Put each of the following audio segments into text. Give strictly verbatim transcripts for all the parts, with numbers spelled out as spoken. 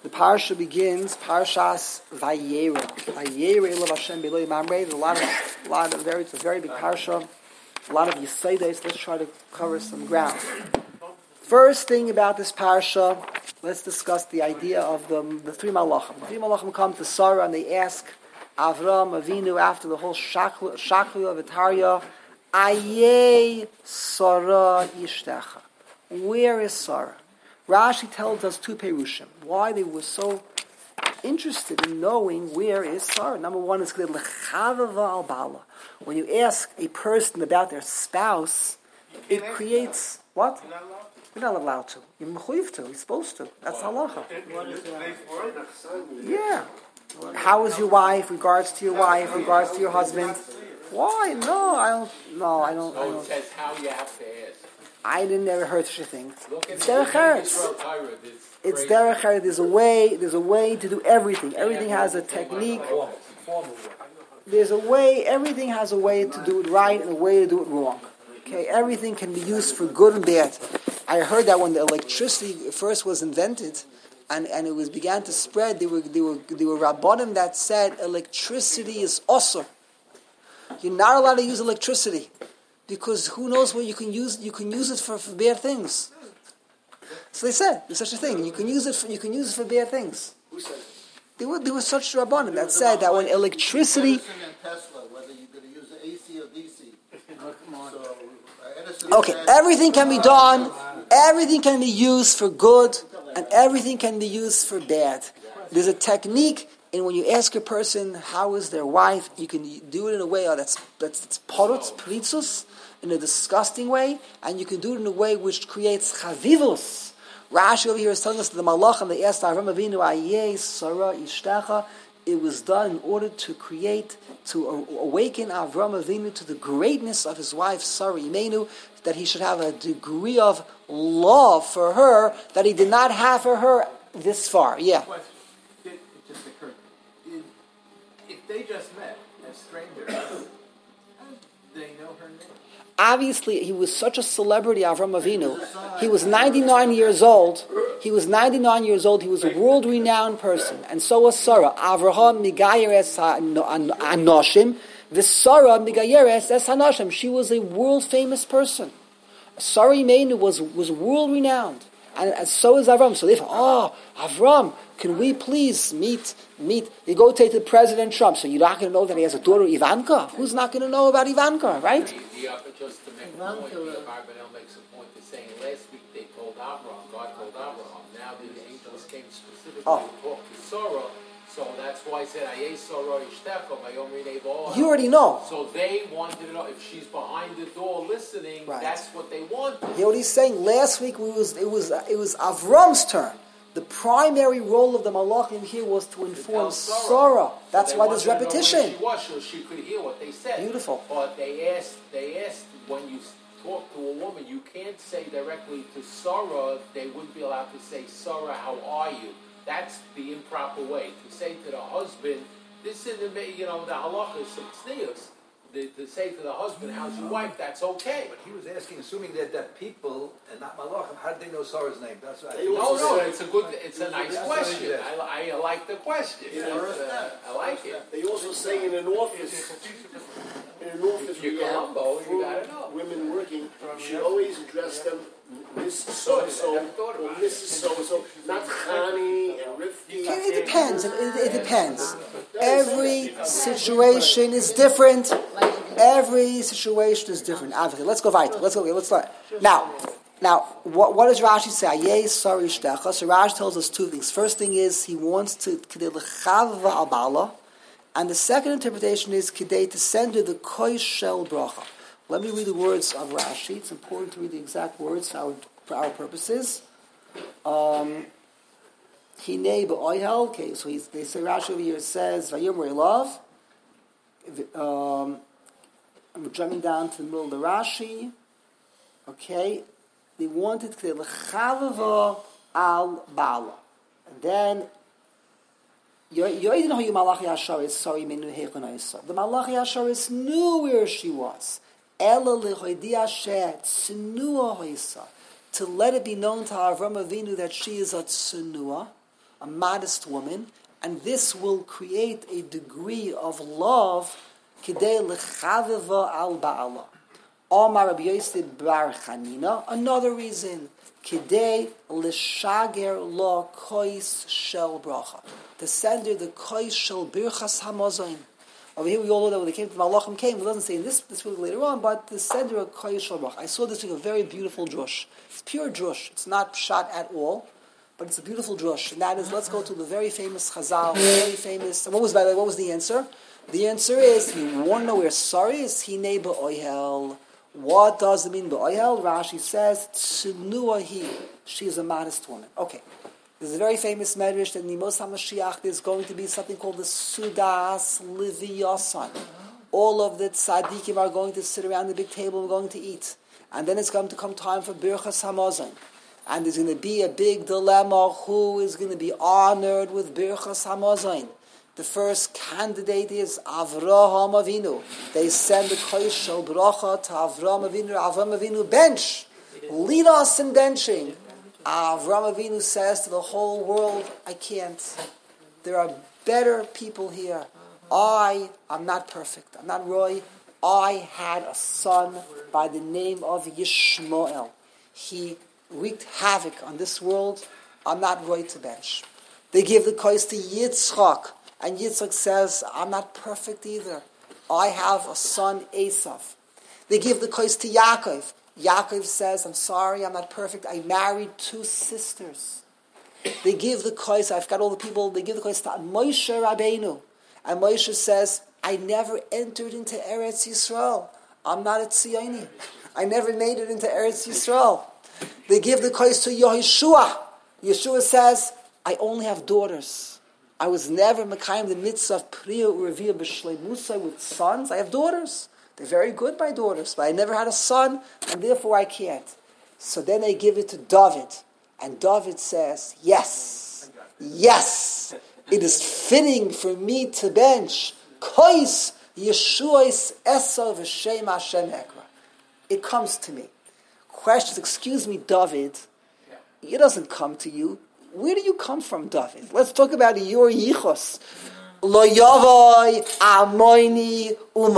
The parsha begins, Parshas Vayera. Vayera Elav Hashem B'Eloi Mamrei. There's a lot of, a lot of very, it's a very big parsha. A lot of Yisaides. Let's try to cover some ground. First thing about this parsha, let's discuss the idea of the, the three malachim. The three malachim come to Sarah and they ask Avram Avinu after the whole shaklu of Itaria, Ayei Sarah Ishtecha. Where is Sarah? Rashi tells us two perushim. Why they were so interested in knowing where is Sarah. Number one is l'chavava al. When you ask a person about their spouse, it creates what? You're not allowed to. You're mechuyev to. You're supposed to. That's halacha. Yeah. How is your wife? Regards to your wife. Regards to your husband. Why? No, I don't. No, I don't. So I don't. it says how you have to ask. I didn't never heard such a thing. It's derech eretz. It's, it's derech eretz. There's a way. There's a way to do everything. Everything has a technique. There's a way. Everything has a way to do it right and a way to do it wrong. Okay, everything can be used for good and bad. I heard that when the electricity first was invented, and, and it was began to spread, there were there were there were rabbanim that said electricity is osur. You're not allowed to use electricity. Because who knows what you can use? You can use it for, for bad things. So they said there's such a thing. You can use it. For, you can use it for bad things. Who said? There were there was such rabbanim that said that when electricity. Tesla, whether you're going to use the A C or D C. Okay, everything can be done. Everything can be used for good, and everything can be used for bad. There's a technique. And when you ask a person how is their wife, you can do it in a way that's that's, that's porutz, pritzus, in a disgusting way, and you can do it in a way which creates chavivus. Rashi over here is telling us that the malachim they asked Avram Avinu, Ayei Sarah Ishtecha. It was done in order to create, to awaken Avram Avinu to the greatness of his wife Sarah Imenu, that he should have a degree of love for her that he did not have for her this far. Yeah. They just met as strangers. How do they know her name? Obviously, he was such a celebrity, Avram Avinu. He was ninety-nine years old. He was ninety-nine years old. He was a world-renowned person. And so was Sarah. Avraham migayeres hanoshim. V'Sarah migayeres es hanoshim. She was a world-famous person. Sarah Imenu was, was world-renowned. And, and so is Avram. So if, oh, Avram, can we please meet, meet, you go take to President Trump, so you're not going to know that he has a daughter, Ivanka? Who's not going to know about Ivanka, right? Yeah, but just to make a point, the Abarbanel makes a point to saying last week they told Abraham, God told Abraham, now the angels came specifically oh. to talk to Sarah, so that's why I said, Ayei Sarah Ishtecha, Vayomri Nevo. You already know. So they wanted to know, if she's behind the door listening, right. That's what they wanted. You know what he's saying? Last week it was, it was, it was Avram's turn. The primary role of the malachim here was to inform to Sarah. Sarah. That's so why there's repetition. She was, so she could hear what they said. Beautiful. But they asked, they asked when you talk to a woman, you can't say directly to Sarah. They wouldn't be allowed to say, Sarah, how are you? That's the improper way to say to the husband. This is the you know the halacha is tznius. To say to the husband, how's your wife? That's okay. But he was asking, assuming that that people and not malachim, how did they know Sarah's name? That's what I no, no. It's a good. It's a nice question. I, I like the question. Yeah, uh, I like it. They also say in an office, in an office, if you're Colombo, you gotta know. Women working, you should always address them Missus So-and-so or Missus So-and-so, not Chani and Rifki. It depends. It, it depends. Every situation is different. Every situation is different. Obviously, let's go weiter. Let's go. Let's start now. Now, what, what does Rashi say? Ayei Sarah Ishtecha. So Rashi tells us two things. First thing is he wants to kidei l'chavva al bala, and the second interpretation is kidei to send her the koy shel bracha. Let me read the words of Rashi. It's important to read the exact words for our, for our purposes. Um, Hinei ba'oihel. Okay, so he's, they say Rashi over here says Vayomrei love. Um, I'm jumping down to the middle of the Rashi. Okay, they wanted to l'chavava al bala, and then you didn't know who Malachi Asharis. Sorry, menu hechonayisa. The Malachi Asharis knew where she was. Ela lechoidia she tznua hoisa, to let it be known to Avram Avinu that she is a tznua. a modest woman, and this will create a degree of love kidei lechaveva al ba'ala. Omar Rabbi Yosef bar Chanina, another reason, kidei l'shager lo kois shel bracha, to send her the kois shel birchas hamazon. Over here we all know that when they came to Malachim came, it doesn't say in this this week later on, but to send her a kois shel bracha. I saw this week a very beautiful drush. It's pure drush. It's not shot at all, but it's a beautiful drush. And that is, let's go to the very famous Chazal, very famous. And what was by the way, what was the answer? The answer is, you want to know where sorry is hine ba'oihel. What does it mean ba'oihel? Rashi says, tsunua hi. She is a modest woman. Okay. There's a very famous medrash that in the Mos HaMashiach there's going to be something called the Sudas Liviyasan. All of the tzaddikim are going to sit around the big table and going to eat. And then it's going to come time for Birchas Hamazon. And there's going to be a big dilemma. Who is going to be honored with Birchas Hamazon? The first candidate is Avraham Avinu. They send the Kodesh Shel Bracha to Avraham Avinu. Avraham Avinu, bench. Lead us in benching. Avraham Avinu says to the whole world, I can't. There are better people here. I am not perfect. I'm not Roy. I had a son by the name of Yishmael. He wreaked havoc on this world. I'm not Roy to bench. They give the kois to Yitzchak. And Yitzchak says, I'm not perfect either. I have a son, Esav. They give the kois to Yaakov. Yaakov says, I'm sorry, I'm not perfect. I married two sisters. They give the kois, I've got all the people, they give the kois to Moshe Rabbeinu. And Moshe says, I never entered into Eretz Yisrael. I'm not a Tzioni. I never made it into Eretz Yisrael. They give the kois to Yehoshua. Yeshua says, I only have daughters. I was never Mekayim the mitzvah of Priya Urevia B'Shleimusa with sons. I have daughters. They're very good, my daughters, but I never had a son, and therefore I can't. So then they give it to David. And David says, yes, yes, it is fitting for me to bench Kois Yeshua's Esav V'Shem Hashem Ekra. It comes to me. Questions, excuse me, David, it doesn't come to you. Where do you come from, David? Let's talk about your yichos. Lo yavoi amoini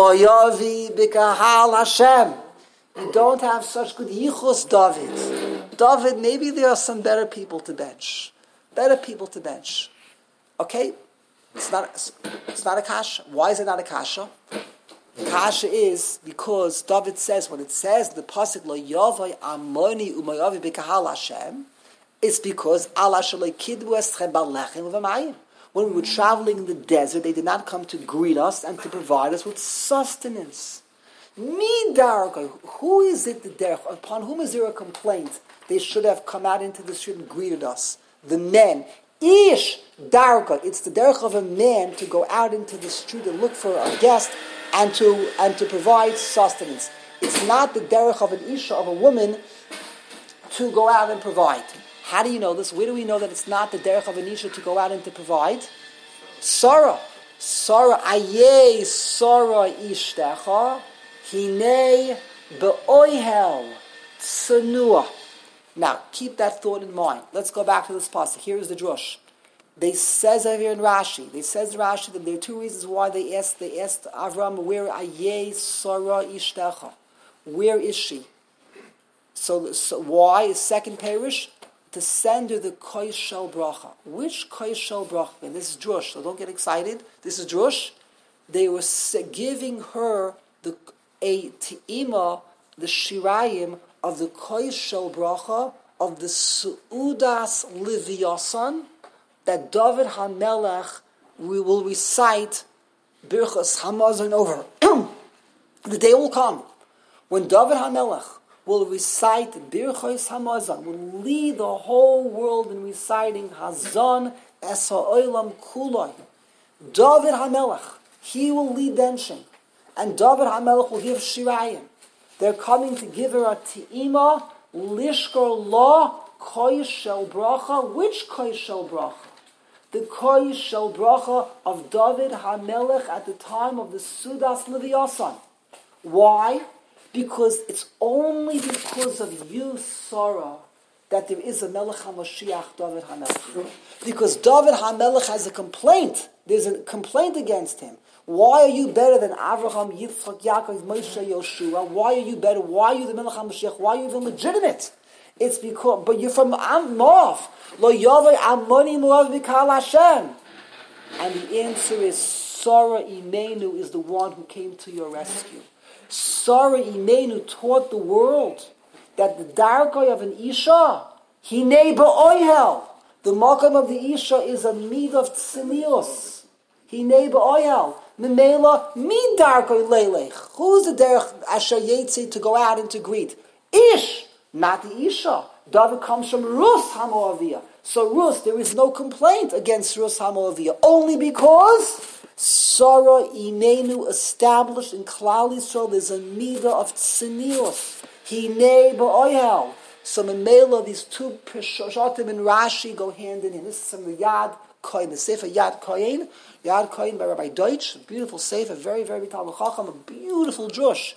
umoyavi b'kahal Hashem. You don't have such good yichos, David. David, maybe there are some better people to bench. Better people to bench. Okay? It's not, it's not a kasha. Why is it not a kasha? The kasha is because David says, when it says the pasuk lo yavoi amoini umoyavi b'kahal Hashem, it's because Allah shaloi kidbu eschem b'lechem u'v'mayim. When we were traveling in the desert, they did not come to greet us and to provide us with sustenance. Mi darka, who is it the derech? Upon whom is there a complaint? They should have come out into the street and greeted us. The men. Ish darka. It's the derech of a man to go out into the street and look for a guest and to and to provide sustenance. It's not the derech of an isha, of a woman, to go out and provide. How do you know this? Where do we know that it's not the derech of an isha to go out and to provide? Sarah. Sarah. Aye Sarah ishtecha. Hine be'oihel. Tsanua. Now, keep that thought in mind. Let's go back to this passage. Here is the drush. They says over here in Rashi. They says in Rashi that there are two reasons why they asked. They asked Avram, where Aye Sarah ishtecha? Where is she? So, so why? Second parish, to send her the kois shel bracha. Which kois shel bracha? And this is drush, so don't get excited. This is drush. They were giving her the a te'ima, the shirayim of the kois shel bracha of the Su'udas Liviyasan that David HaMelech we will recite Birchas Hamazon over. The day will come when David HaMelech will recite Birchos Hamazon, will lead the whole world in reciting Hazon Es HaOlam Kuloi. David HaMelech, he will lead benching. And David HaMelech will give Shirayim. They're coming to give her a Te'ima, Lishkor La, Koy Shel Bracha. Which Koy Shel Bracha? The Koy Shel Bracha of David HaMelech at the time of the Sudas Liviyasan. Why? Because it's only because of you, Sarah, that there is a Melech HaMashiach, David HaMelech. Because David HaMelech has a complaint. There's a complaint against him. Why are you better than Avraham, Yitzchak, Yaakov, Moshe, Yoshua? Why are you better? Why are you the Melech HaMashiach? Why are you even legitimate? It's because, but you're from Moav. Lo Yavai Amoni Moav Mikal Hashem. And the answer is, Sarah Imenu is the one who came to your rescue. Sarah Imenu taught the world that the darkoi of an Isha, Hinei Ba'oihel. The makam of the Isha is a mid of tzinius. Hinei Ba'oihel. Memela mid darkoi leilech. Who's the derech asher yetzi to go out and to greet? Ish, not the Isha. David comes from Rus HaMoaviyah. So Rus, there is no complaint against Rus HaMoaviyah, only because Sarah Imenu established in Klal Yisrael there's a midah of tzinius. Hinei ba'oihel. So Memela, these two Peshatim and Rashi go hand in hand. This is from the Yad Kohen, the Sefer Yad Kohen, Yad Kohen by Rabbi Deutsch, a beautiful Sefer, very, very Talmud Chacham, a beautiful Drush.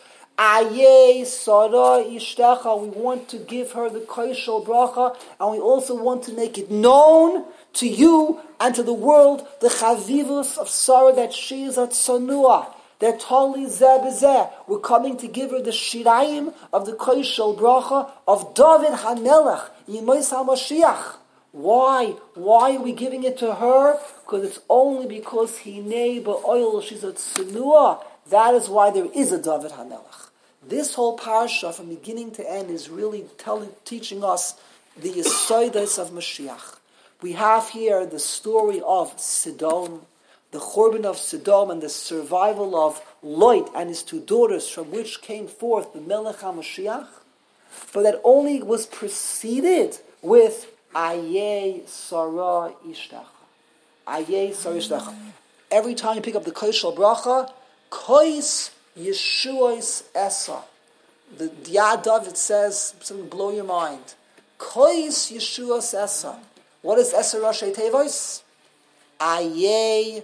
Ayeh Sarah Ishtecha, we want to give her the Koishel Bracha, and we also want to make it known to you and to the world the Chavivus of Sarah, that she is a Tzanua, that Tali Zeh B'Zeh. We're coming to give her the Shirayim of the Koishel Bracha of David HaMelech, Yimos HaMashiach. Why? Why are we giving it to her? Because it's only because Hinei Ba'oil, she's a Tzanua. That is why there is a David HaMelech. This whole parsha, from beginning to end, is really telling, teaching us the Yesodus of Mashiach. We have here the story of Sodom, the Churban of Sodom, and the survival of Lot and his two daughters, from which came forth the Melech HaMashiach, but that only was preceded with Ayeh Sarah Ishtecha. Ayeh Sarah Ishtecha. Every time you pick up the Koishel Bracha, Kois Yeshuos Esa. The Yad David says something blow your mind. Kois Yeshuos Esa. What is Esa Rashi Tevos? Ayeh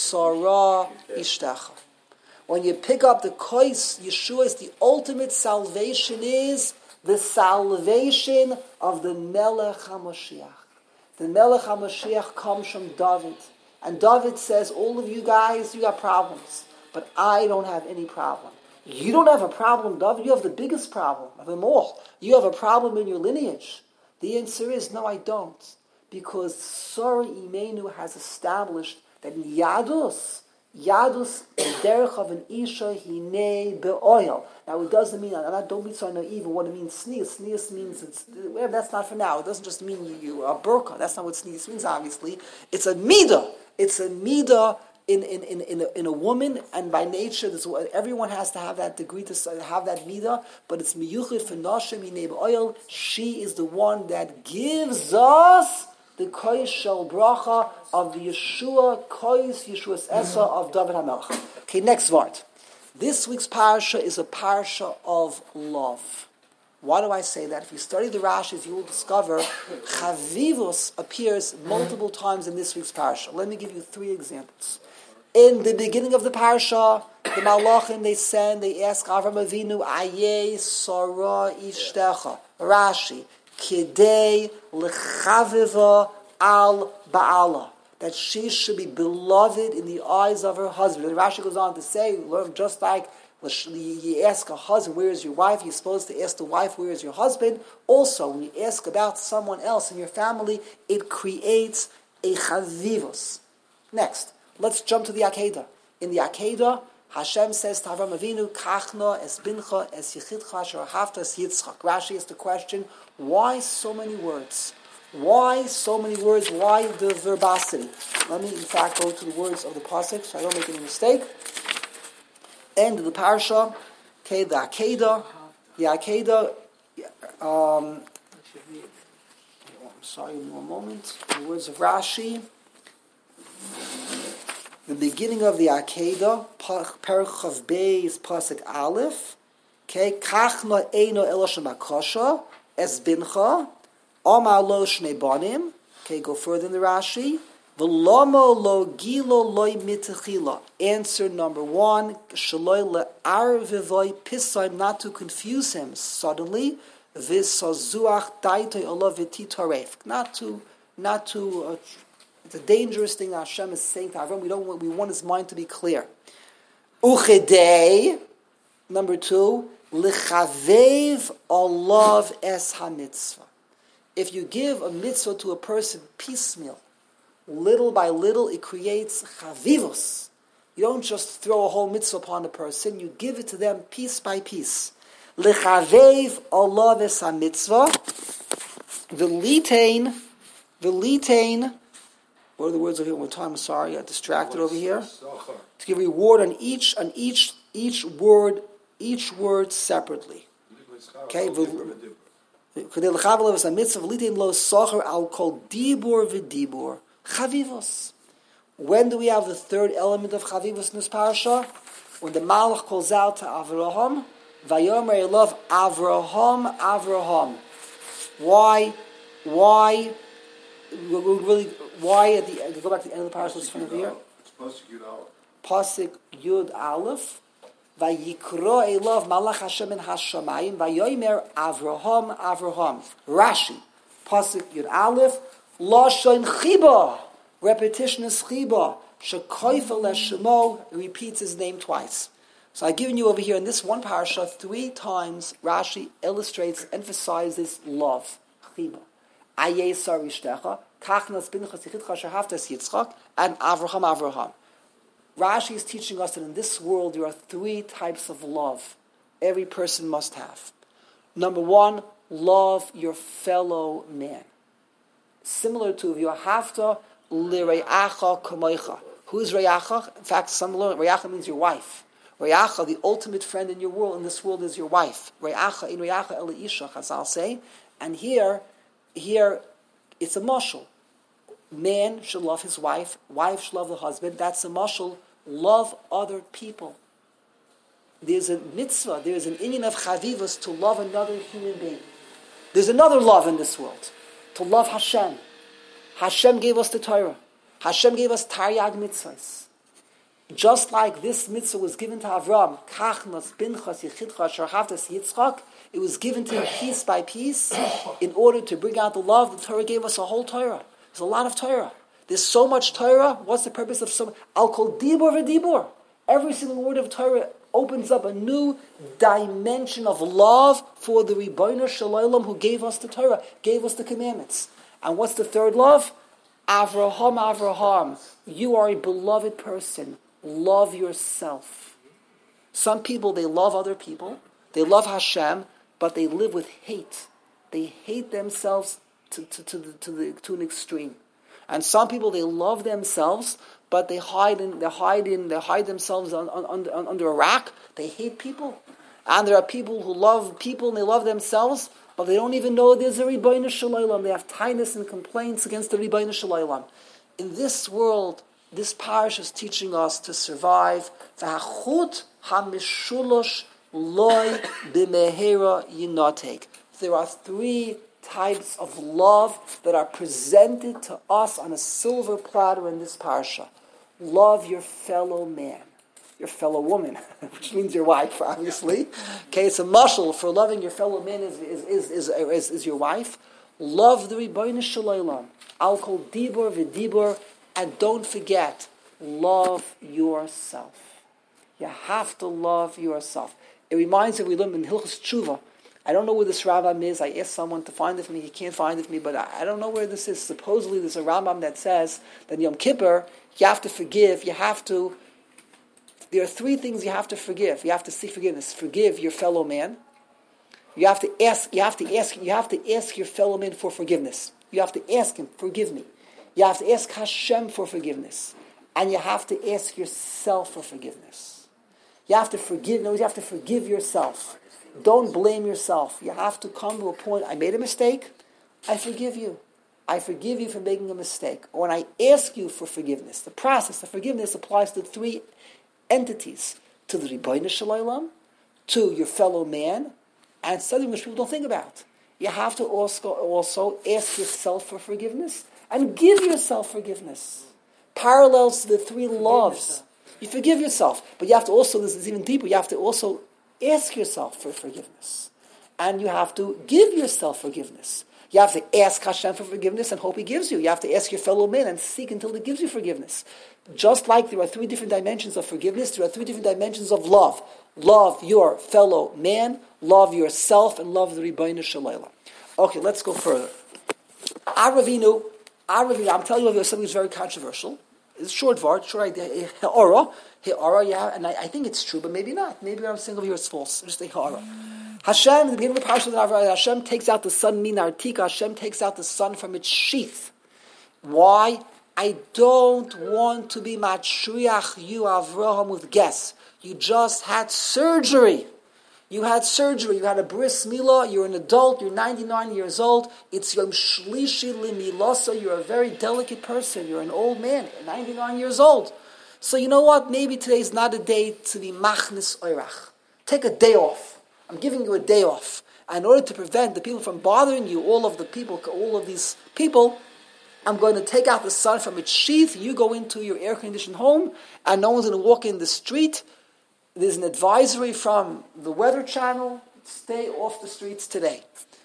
Sarah Ishtecha. When you pick up the Kois Yeshuos, the ultimate salvation is the salvation of the Melech HaMashiach. The Melech HaMashiach comes from David. And David says, all of you guys, you got problems. But I don't have any problem. You don't have a problem, David. You have the biggest problem of them all. You have a problem in your lineage. The answer is, no, I don't. Because Sarah Imenu has established that in Yadus, Yadus, the derech of an Isha, Hinei be'oil. Now, it doesn't mean, and I don't be so naive in what it means, sneeze. Sneeze means, it's, well, that's not for now. It doesn't just mean you, you are burqa. That's not what sneeze means, obviously. It's a midah. It's a midah in, in, in, in, a, in a woman, and by nature, this, everyone has to have that degree to have that midah, but it's miyuchid for Nashem Hinei be'oil. She is the one that gives us the Kois Shel Bracha of the Yeshua, Kois Yeshua's Esa of David HaMelech. Okay, next word. This week's parsha is a parsha of love. Why do I say that? If you study the Rashis, you will discover Chavivus appears multiple times in this week's parsha. Let me give you three examples. In the beginning of the parsha, the Malachim, they send, they ask Avram Avinu, Ayeh Sarah Ishtecha. Rashi, Kidei lechaviva al ba'ala, that she should be beloved in the eyes of her husband. And Rashi goes on to say, just like you ask a husband, where is your wife? You're supposed to ask the wife, where is your husband? Also, when you ask about someone else in your family, it creates a chavivus. Next, let's jump to the Akedah. In the Akedah, Hashem says to Avram Avinu, Kachna es bincha es yichidcha asher ahavta es Yitzchak. Rashi asks the question, why so many words? Why so many words? Why the verbosity? Let me, in fact, go to the words of the pasuk so I don't make any mistake. End of the parsha. Okay, the Akedah. The Akedah. Um, I'm sorry, one moment. The words of Rashi. The beginning of the Akedah, Perek Chav Beis Pasuk Aleph. Okay, Kachna Eino Eloshem Akosha Es Bincha Omar Lo Shnei Banim. Okay, go further in the Rashi. V'lomo Lo Gilo Loi Mitechila. Answer number one: Shaloi LeArvivoi Pisaim, not to confuse him suddenly. V'sazuach daitoi olav v'titaref. Not to, not to. Uh, it's a dangerous thing that Hashem is saying to Avram. We don't want. We want his mind to be clear. Uchedei. Number two, lichavev olav es hamitzvah. If you give a mitzvah to a person piecemeal, little by little, it creates chavivos. You don't just throw a whole mitzvah upon a person, you give it to them piece by piece. Lechavev olav es hamitzvah, v'litain, v'litain, what are the words over here one time? I'm sorry, I got distracted over here. To give reward on each, on each, each word, each word separately. Okay? When do we have the third element of chavivos in this parasha? When the Malach calls out to Avraham, Vayomer Elav Avraham, Avraham. Why? Why? Really? Why? At the go back to the end of the parasha. Let's from here. Pasuk Yud Aleph. Vayikro Elav Malach Hashem in Hashamayim Vayomer Avraham Avraham. Rashi, Pasuk Yud Aleph, Lashon Chiba. Repetition is Chiba. Shekoifel Leshemo repeats his name twice. So I've given you over here in this one parasha three times. Rashi illustrates, emphasizes love. Chiba. Ayei Sarishtecha Kachnas Binchas Yichidcha Shehaftas Yitzchak and Avraham Avraham. Rashi is teaching us that in this world there are three types of love every person must have. Number one, love your fellow man. Similar to V'yohavta l're'acha kamoicha. Who is re'acha? In fact, some learn re'acha means your wife. Re'acha, the ultimate friend in your world, in this world, is your wife. Re'acha in re'acha el isha, Chazal say. And here, here, it's a mashal. Man should love his wife. Wife should love the husband. That's a mashal. Love other people. There's a mitzvah, there's an inyan of chavivos to love another human being. There's another love in this world, to love Hashem. Hashem gave us the Torah. Hashem gave us Taryag mitzvahs. Just like this mitzvah was given to Avram, Kachnas, Binchas, Yichidcha, Sharhavtas, Yitzchak, it was given to him piece by piece in order to bring out the love. The Torah gave us a whole Torah. There's a lot of Torah. There's so much Torah. What's the purpose of so much? I'll call dibur v'dibur. Every single word of Torah opens up a new dimension of love for the Ribono Shel Olam who gave us the Torah, gave us the commandments. And what's the third love? Avraham, Avraham. You are a beloved person. Love yourself. Some people, they love other people. They love Hashem, but they live with hate. They hate themselves to, to, to, the, to, the, to an extreme. And some people, they love themselves, but they hide in, they hide in, they hide themselves on, on, on, under a rock. They hate people. And there are people who love people and they love themselves, but they don't even know there's a Ribono Shel Olam. They have tightness and complaints against the Ribono Shel Olam. In this world, this parish is teaching us to survive. V'hachut hamishulosh loy b'mehera yinotek. There are three types of love that are presented to us on a silver platter in this parsha. Love your fellow man, your fellow woman, which means your wife, obviously. Okay, it's a mashal for loving your fellow man is is is is, is, is your wife. Love the Ribono Shel Olam. I'll call dibur v'dibur, and don't forget, love yourself. You have to love yourself. It reminds me, we learned in Hilchos Tshuva. I don't know where this Rambam is. I asked someone to find it for me. He can't find it for me, but I, I don't know where this is. Supposedly there's a Rambam that says that Yom Kippur, you have to forgive. You have to, there are three things you have to forgive. You have to seek forgiveness. Forgive your fellow man. You have to ask, you have to ask, you have to ask your fellow man for forgiveness. You have to ask him, forgive me. You have to ask Hashem for forgiveness. And you have to ask yourself for forgiveness. You have to forgive, no, you have to forgive yourself. Don't blame yourself. You have to come to a point, I made a mistake, I forgive you. I forgive you for making a mistake. Or when I ask you for forgiveness, the process of forgiveness applies to three entities. To the Ribono Shel Olam, to your fellow man, and something which people don't think about. You have to also, also ask yourself for forgiveness and give yourself forgiveness. Parallels to the three loves. You forgive yourself, but you have to also, this is even deeper, you have to also ask yourself for forgiveness. and you have to give yourself forgiveness. You have to ask Hashem for forgiveness and hope He gives you. You have to ask your fellow man and seek until He gives you forgiveness. Just like there are three different dimensions of forgiveness, there are three different dimensions of love. Love your fellow man, love yourself, and love the Ribbono Shel Olam. Okay, let's go further. Aravinu, Aravinu, I'm telling you there's something that's very controversial. It's a short word, short idea. He'ara, he'ara, yeah, and I, I think it's true, but maybe not. Maybe I'm saying over here it's false. Just a he'ara. Hashem, in the beginning of the parasha, Hashem takes out the sun, minartika. Hashem takes out the sun from its sheath. Why? I don't want to be matriach you, Avraham, with guests. You just had surgery. You had surgery. You had a bris milah. You're an adult. You're ninety-nine years old. It's yom shlishi limilasa. You're a very delicate person. You're an old man, ninety-nine years old. So you know what? Maybe today's not a day to be machnis oirach. Take a day off. I'm giving you a day off. And in order to prevent the people from bothering you, all of the people, all of these people, I'm going to take out the sun from its sheath. You go into your air-conditioned home, and no one's going to walk in the street. There's an advisory from the Weather Channel. Stay off the streets today.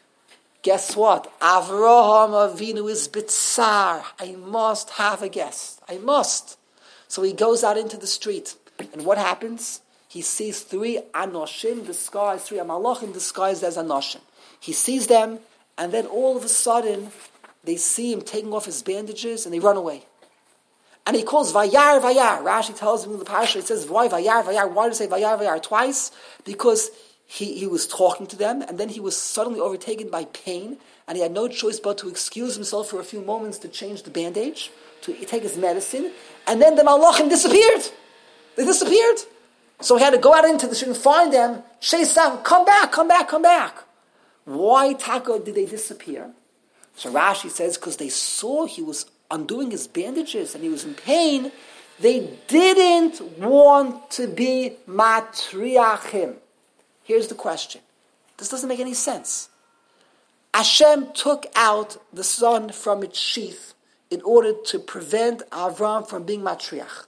Guess what? Avraham Avinu is bitzar. I must have a guest. I must. So he goes out into the street. And what happens? He sees three anoshim disguised, three amalachim disguised as anoshim. He sees them, and then all of a sudden, they see him taking off his bandages, and they run away. And he calls Vayar, Vayar. Rashi tells him in the parasha, it says, why Vayar, Vayar? Why did it say Vayar, Vayar twice? Because he, he was talking to them, and then he was suddenly overtaken by pain, and he had no choice but to excuse himself for a few moments to change the bandage, to take his medicine, and then the malachim disappeared. They disappeared. So he had to go out into the street and find them, chase them, come back, come back, come back. Why, Taka, did they disappear? So Rashi says, because they saw he was undoing his bandages and he was in pain, they didn't want to be matriachim. Here's the question. This doesn't make any sense. Hashem took out the sun from its sheath in order to prevent Avram from being matriach.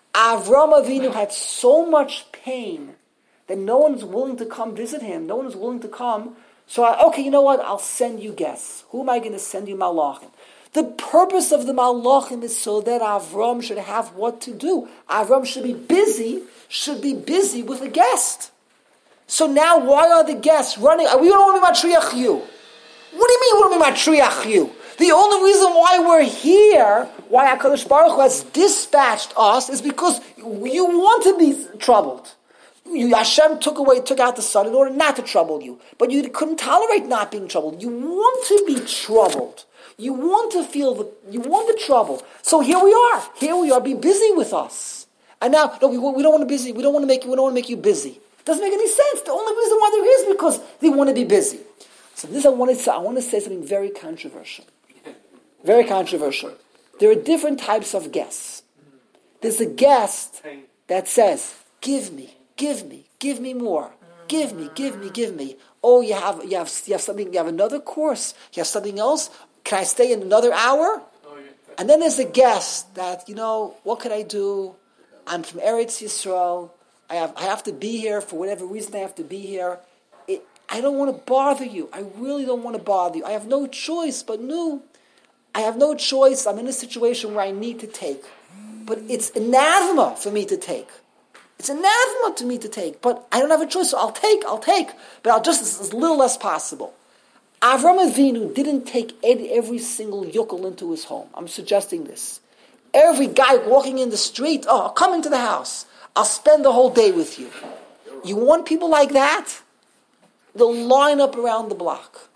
Avram Avinu had so much pain that no one's willing to come visit him. No one is willing to come. So, I, okay, you know what? I'll send you guests. Who am I going to send you? Malachim. The purpose of the Malachim is so that Avram should have what to do. Avram should be busy, should be busy with a guest. So now, why are the guests running? We don't want to be matriach you. What do you mean we don't want to be matriach you? The only reason why we're here, why HaKadosh Baruch Hu has dispatched us, is because you want to be troubled. You, Hashem took away, took out the sun in order not to trouble you. But you couldn't tolerate not being troubled. You want to be troubled. You want to feel the, you want the trouble. So here we are. Here we are. Be busy with us. And now, no, we, we don't want to busy. We don't want to make you. We don't want to make you busy. Doesn't make any sense. The only reason why they're here is because they want to be busy. So this I want to say. I want to say something very controversial. Very controversial. There are different types of guests. There's a guest that says, "Give me, give me, give me more, give me, give me, give me." Oh, you have, you have, you have something. You have another course. You have something else. Can I stay in another hour? And then there's a guest that, you know, what could I do? I'm from Eretz Yisrael. I have, I have to be here for whatever reason. I have to be here. It, I don't want to bother you. I really don't want to bother you. I have no choice, but no. I have no choice. I'm in a situation where I need to take. But it's anathema for me to take. It's anathema to me to take. But I don't have a choice, so I'll take, I'll take. But I'll just, as little as possible. Avram Avinu didn't take every single yokel into his home. I'm suggesting this. Every guy walking in the street, oh, I'll come into the house. I'll spend the whole day with you. You want people like that? They'll line up around the block.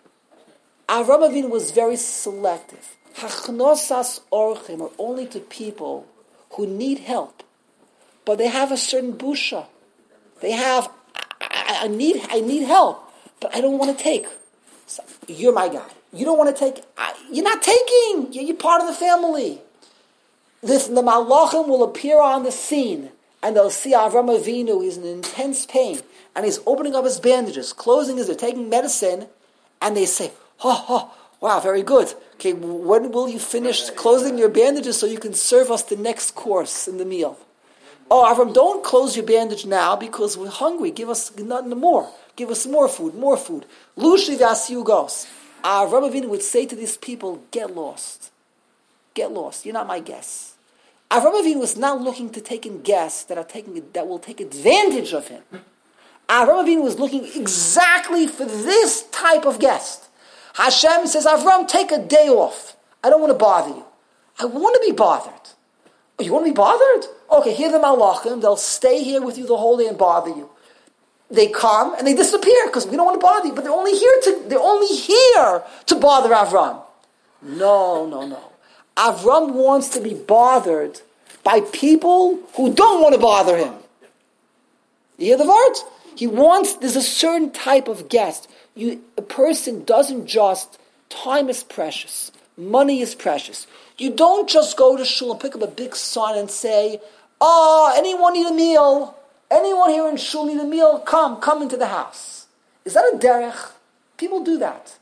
Avram Avinu was very selective. Hachnosas orchim are only to people who need help, but they have a certain busha. They have, I, I need, I need help, but I don't want to take. So, you're my guy. You don't want to take. I, you're not taking. You're, you're part of the family. This the malachim will appear on the scene, and they'll see Avram Avinu. He's in intense pain, and he's opening up his bandages, closing his. They're taking medicine, and they say, "Oh, oh, wow, very good. Okay, when will you finish closing your bandages so you can serve us the next course in the meal?" Oh, Avram, don't close your bandage now because we're hungry. Give us nothing more. Give us more food, more food. Lushi v'asiu goes. Avram Avinu would say to these people, get lost. Get lost. You're not my guests. Avram Avinu was not looking to take in guests that are taking that will take advantage of him. Avram Avinu was looking exactly for this type of guest. Hashem says, Avram, take a day off. I don't want to bother you. I want to be bothered. Oh, you want to be bothered? Okay, here are the malachim. They'll stay here with you the whole day and bother you. They come and they disappear because we don't want to bother you. But they're only here to they're only here to bother Avram. No, no, no. Avram wants to be bothered by people who don't want to bother him. You hear the words? He wants, there's a certain type of guest. You, a person doesn't just, time is precious. Money is precious. You don't just go to shul and pick up a big sign and say, oh, anyone need a meal? Anyone here in shul need a meal? Come, come into the house. Is that a derech? People do that.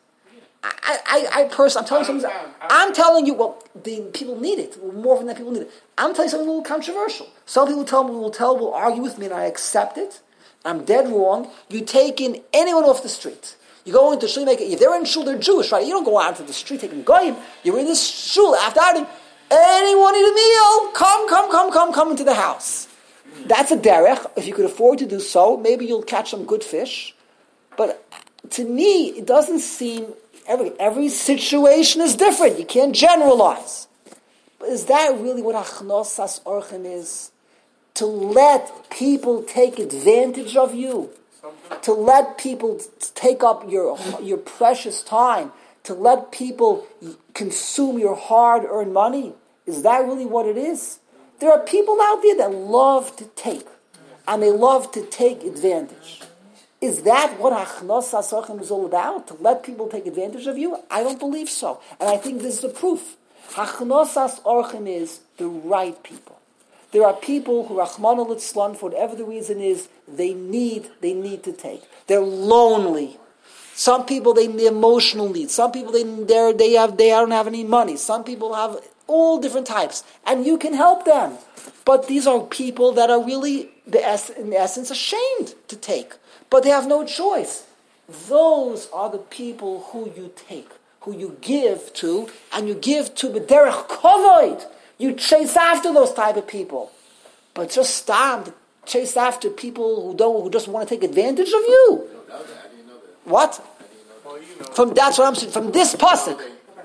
I, I, I personally, I'm telling you something. I'm telling you, well, the people need it. More often than people need it. I'm telling you something a little controversial. Some people tell me, will tell, will argue with me, and I accept it. I'm dead wrong. You take in anyone off the street. You go into shul, make it. If they're in shul, they're Jewish, right? You don't go out to the street taking goyim. You're in this shul after outing. Anyone need a meal? Come, come, come, come, come into the house. That's a derech. If you could afford to do so, maybe you'll catch some good fish. But to me, it doesn't seem. Every, every situation is different. You can't generalize. But is that really what achnosas orchem is? To let people take advantage of you? To let people t- take up your, your precious time? To let people consume your hard-earned money? Is that really what it is? There are people out there that love to take. And they love to take advantage. Is that what Achnosas Orchem is all about? To let people take advantage of you? I don't believe so. And I think this is the proof. Achnosas Orchem is the right people. There are people who, Rachmana litzlan, for whatever the reason is, they need, they need to take. They're lonely. Some people, they need emotional needs. Some people, they they're, they have they don't have any money. Some people have all different types. And you can help them. But these are people that are really, in essence, ashamed to take. But they have no choice. Those are the people who you take, who you give to, and you give to b'derech kovod. You chase after those type of people. But just stop to chase after people who don't, who just want to take advantage of you. What? From that's what I'm saying. From this pasuk,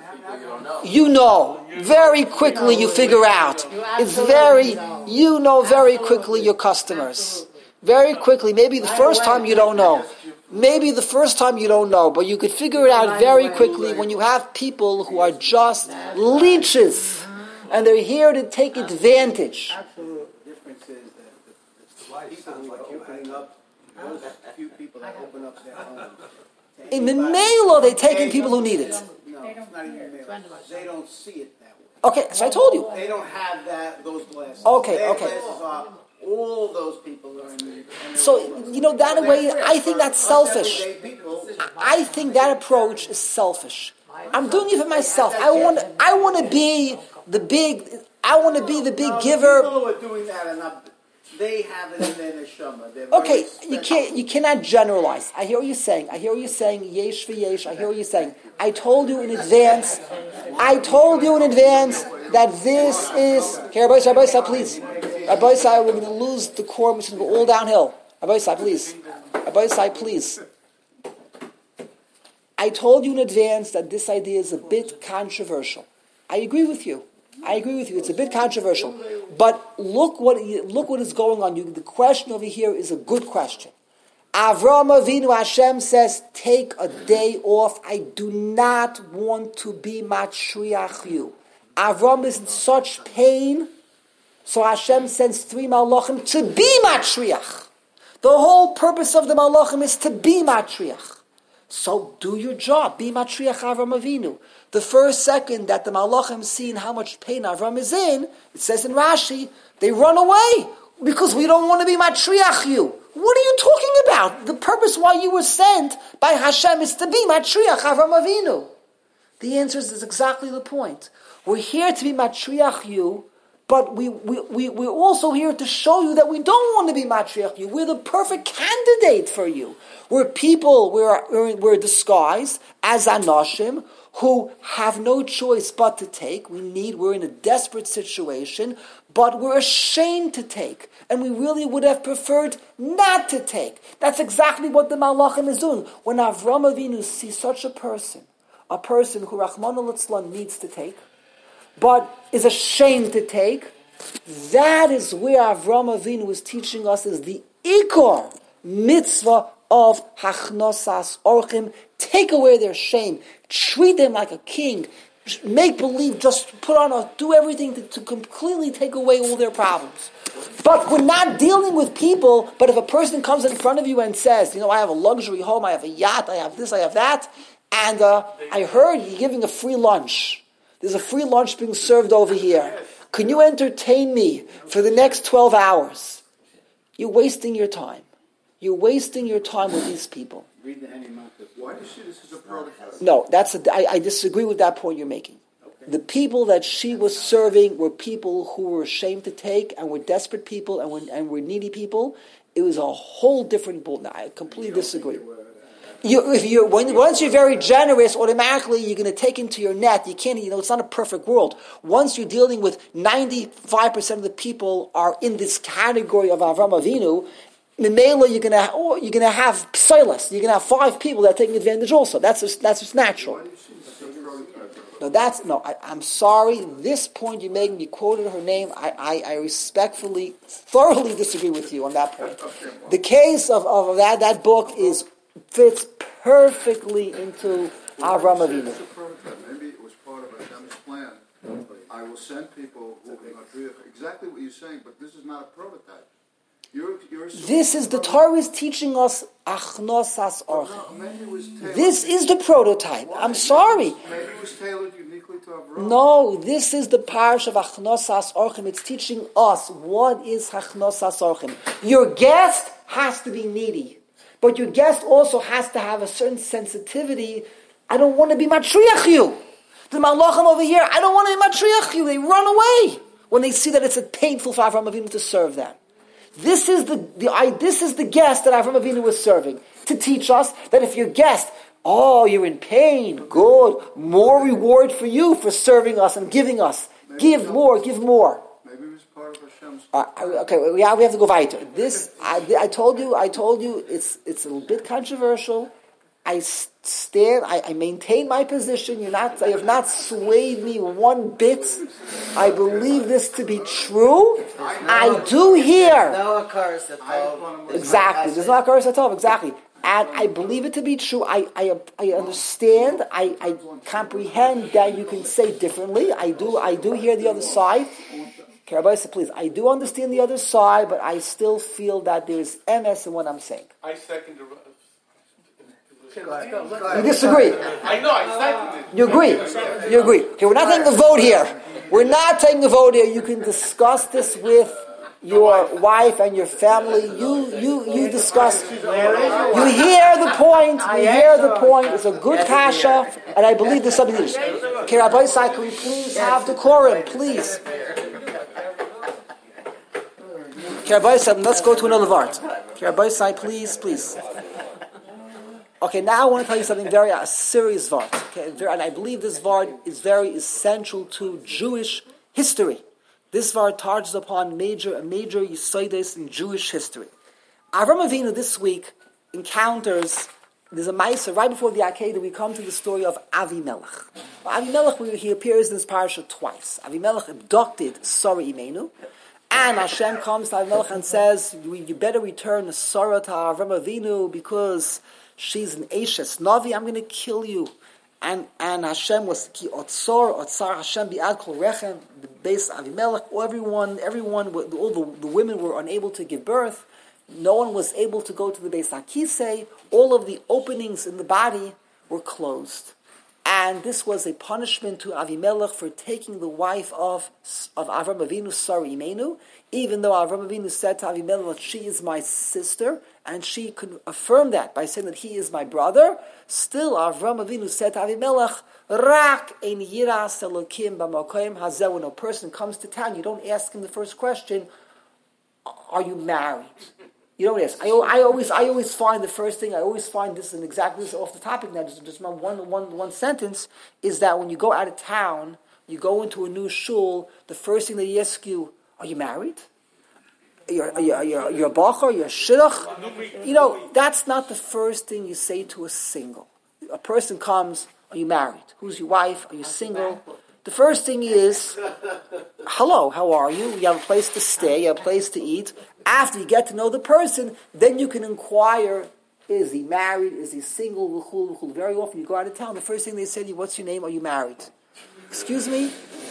you know very quickly. You figure out. It's very. You know very quickly your customers. Very quickly, maybe the first time you don't know. Maybe the first time you don't know, but you could figure it out very quickly when you have people who are just leeches, and they're here to take advantage. Absolute difference is that the people who are opening up, those few people that open up their homes. In the mail, they're taking people who need it. No, it's not even mail. They don't see it that way. Okay, so I told you. They don't have that those glasses. Okay, Their okay. glasses are, all those people are in need. So, you know, that way, I think that's selfish. People, I think that approach is selfish. I'm doing it for myself. I want, I want to be the big, I want to be the big no, giver. People who are doing that are not, they have it in their neshama. They're Okay, very you can't, you cannot generalize. I hear what you're saying. I hear what you're saying. Yesh v'yesh. I hear what you're saying. I told you in advance. I told you in advance that this is. Here, Rabbi Rabbi Sa, please. Rabbi Sa, we're going to lose the core. We're going to go all downhill. Rabbi Sa, please. Rabbi Sa, please. I told you in advance that this idea is a bit controversial. I agree with you. I agree with you. It's a bit controversial. But look what look what is going on. You, the question over here is a good question. Avram Avinu, Hashem says, take a day off. I do not want to be matriach you. Avram is in such pain, so Hashem sends three malachim to be matriach. The whole purpose of the malachim is to be matriach. So do your job. Be matriach Avram Avinu. The first second that the malachim seen how much pain Avram is in, it says in Rashi, they run away because we don't want to be matriach you. What are you talking about? The purpose why you were sent by Hashem is to be matriach Avram Avinu. The answer is, is exactly the point. We're here to be matriach you But we, we, we, we're also here to show you that we don't want to be matriach you. We're the perfect candidate for you. We're people, we're, we're, we're disguised as anoshim who have no choice but to take. We need, we're in a desperate situation, but we're ashamed to take. And we really would have preferred not to take. That's exactly what the Malachim is doing. When Avram Avinu sees such a person, a person who Rachmana litzlan needs to take, but is ashamed to take, that is where Avram Avinu is teaching us is the ikor mitzvah of hachnosas orchim. Take away their shame. Treat them like a king. Make believe, just put on a, do everything to, to completely take away all their problems. But we're not dealing with people, but if a person comes in front of you and says, you know, I have a luxury home, I have a yacht, I have this, I have that, and uh, I heard you're giving a free lunch. There's a free lunch being served over here. Can you entertain me for the next twelve hours? You're wasting your time. You're wasting your time with these people. Read the Henny Makkah. Why do you see this as a prototype? No, that's a, I, I disagree with that point you're making. Okay. The people that she was serving were people who were ashamed to take and were desperate people and were, and were needy people. It was a whole different bull. No, I completely disagree. You, if you when, once you're very generous, automatically you're going to take into your net. You can't, you know, it's not a perfect world. Once you're dealing with ninety-five percent of the people are in this category of Avram Avinu, Memela, you're going to oh, you're going to have psilas. You're going to have five people that are taking advantage also. That's just, that's just natural. No, that's no. I, I'm sorry. This point you're making, you quoted her name. I, I, I respectfully, thoroughly disagree with you on that point. The case of, of that that book is fits perfectly into Avram Avinu. Maybe it was part of Hashem's plan. I will send people who can agree exactly what you're saying, but this is not a prototype. You're, you're this is the Torah is teaching us achnosas orchim. No, this is the prototype. Why? I'm sorry. Maybe it was tailored uniquely to Avram. No, this is the parish of achnosas orchim. It's teaching us what is achnosas orchim. Your guest has to be needy, but your guest also has to have a certain sensitivity. I don't want to be matriach you. The malachim over here, I don't want to be matriach you. They run away when they see that it's a painful for Avram Avinu to serve them. This is the, the I, this is the guest that Avram Avinu was serving to teach us that if your guest, oh, you're in pain, good, more reward for you for serving us and giving us. Maybe give more, give more. Maybe it was part of Hashem's. Uh, okay, we have, we have to go weiter. This I, I told you, I told you, it's it's a little bit controversial. I stand, I, I maintain my position. You're not, you have not swayed me one bit. I believe this to be true. I do hear. No occurs at all. Exactly. There's no occurs at all. Exactly. And I believe it to be true. I, I, I understand. I, I comprehend that you can say differently. I do, I do hear the other side. Karabaisa, please. I do understand the other side, but I still feel that there is M S in what I'm saying. I second the. You disagree? I know, I seconded it. You agree? You agree. Okay, we're not taking a vote here. We're not taking a vote here. You can discuss this with your wife and your family. You you you discuss. You hear the point. You hear the point. It's a good kasha, and I believe there's something else. Okay, Rabbi Sai, can we please have decorum, please? Okay, Rabbi Sai, let's go to another vart. Okay, Rabbi Sai, please, please. Okay, now I want to tell you something very a serious vart. Okay, and I believe this vart is very essential to Jewish history. This vart touches upon major, a major yisodes in Jewish history. Avram Avinu this week encounters, there's a ma'aser right before the Akedah. We come to the story of Avimelech. Well, Avimelech, he appears in this parasha twice. Avimelech abducted Sarah Imenu, and Hashem comes to Avimelech and says, "You better return Sarah to Avram Avinu because she's an Eshes Navi. I'm going to kill you." And and Hashem was ki otzor otzar Hashem bi'ad kol rechem, the base Avimelech. Everyone, everyone, all the, the women were unable to give birth. No one was able to go to the base Hakisei. All of the openings in the body were closed. And this was a punishment to Avimelech for taking the wife of, of Avram Avinu, Sarah Imenu, even though Avram Avinu said to Avimelech, she is my sister, and she could affirm that by saying that he is my brother. Still, Avram Avinu said to Avimelech, Rak ein yiras elokim b'makoyim hazeh. When a person comes to town, you don't ask him the first question, are you married? You don't ask. I, I always, I always find the first thing. I always find this, and exactly this off the topic now. Just, just one, one, one sentence is that when you go out of town, you go into a new shul. The first thing they ask you: are you married? You're, are you, are you, are you a bacher? You're a shidduch? You know, that's not the first thing you say to a single. A person comes: are you married? Who's your wife? Are you single? The first thing is, hello, how are you? You have a place to stay, you have a place to eat. After you get to know the person, then you can inquire, is he married? Is he single? Very often you go out of town, the first thing they say to you, what's your name? Are you married? Excuse me?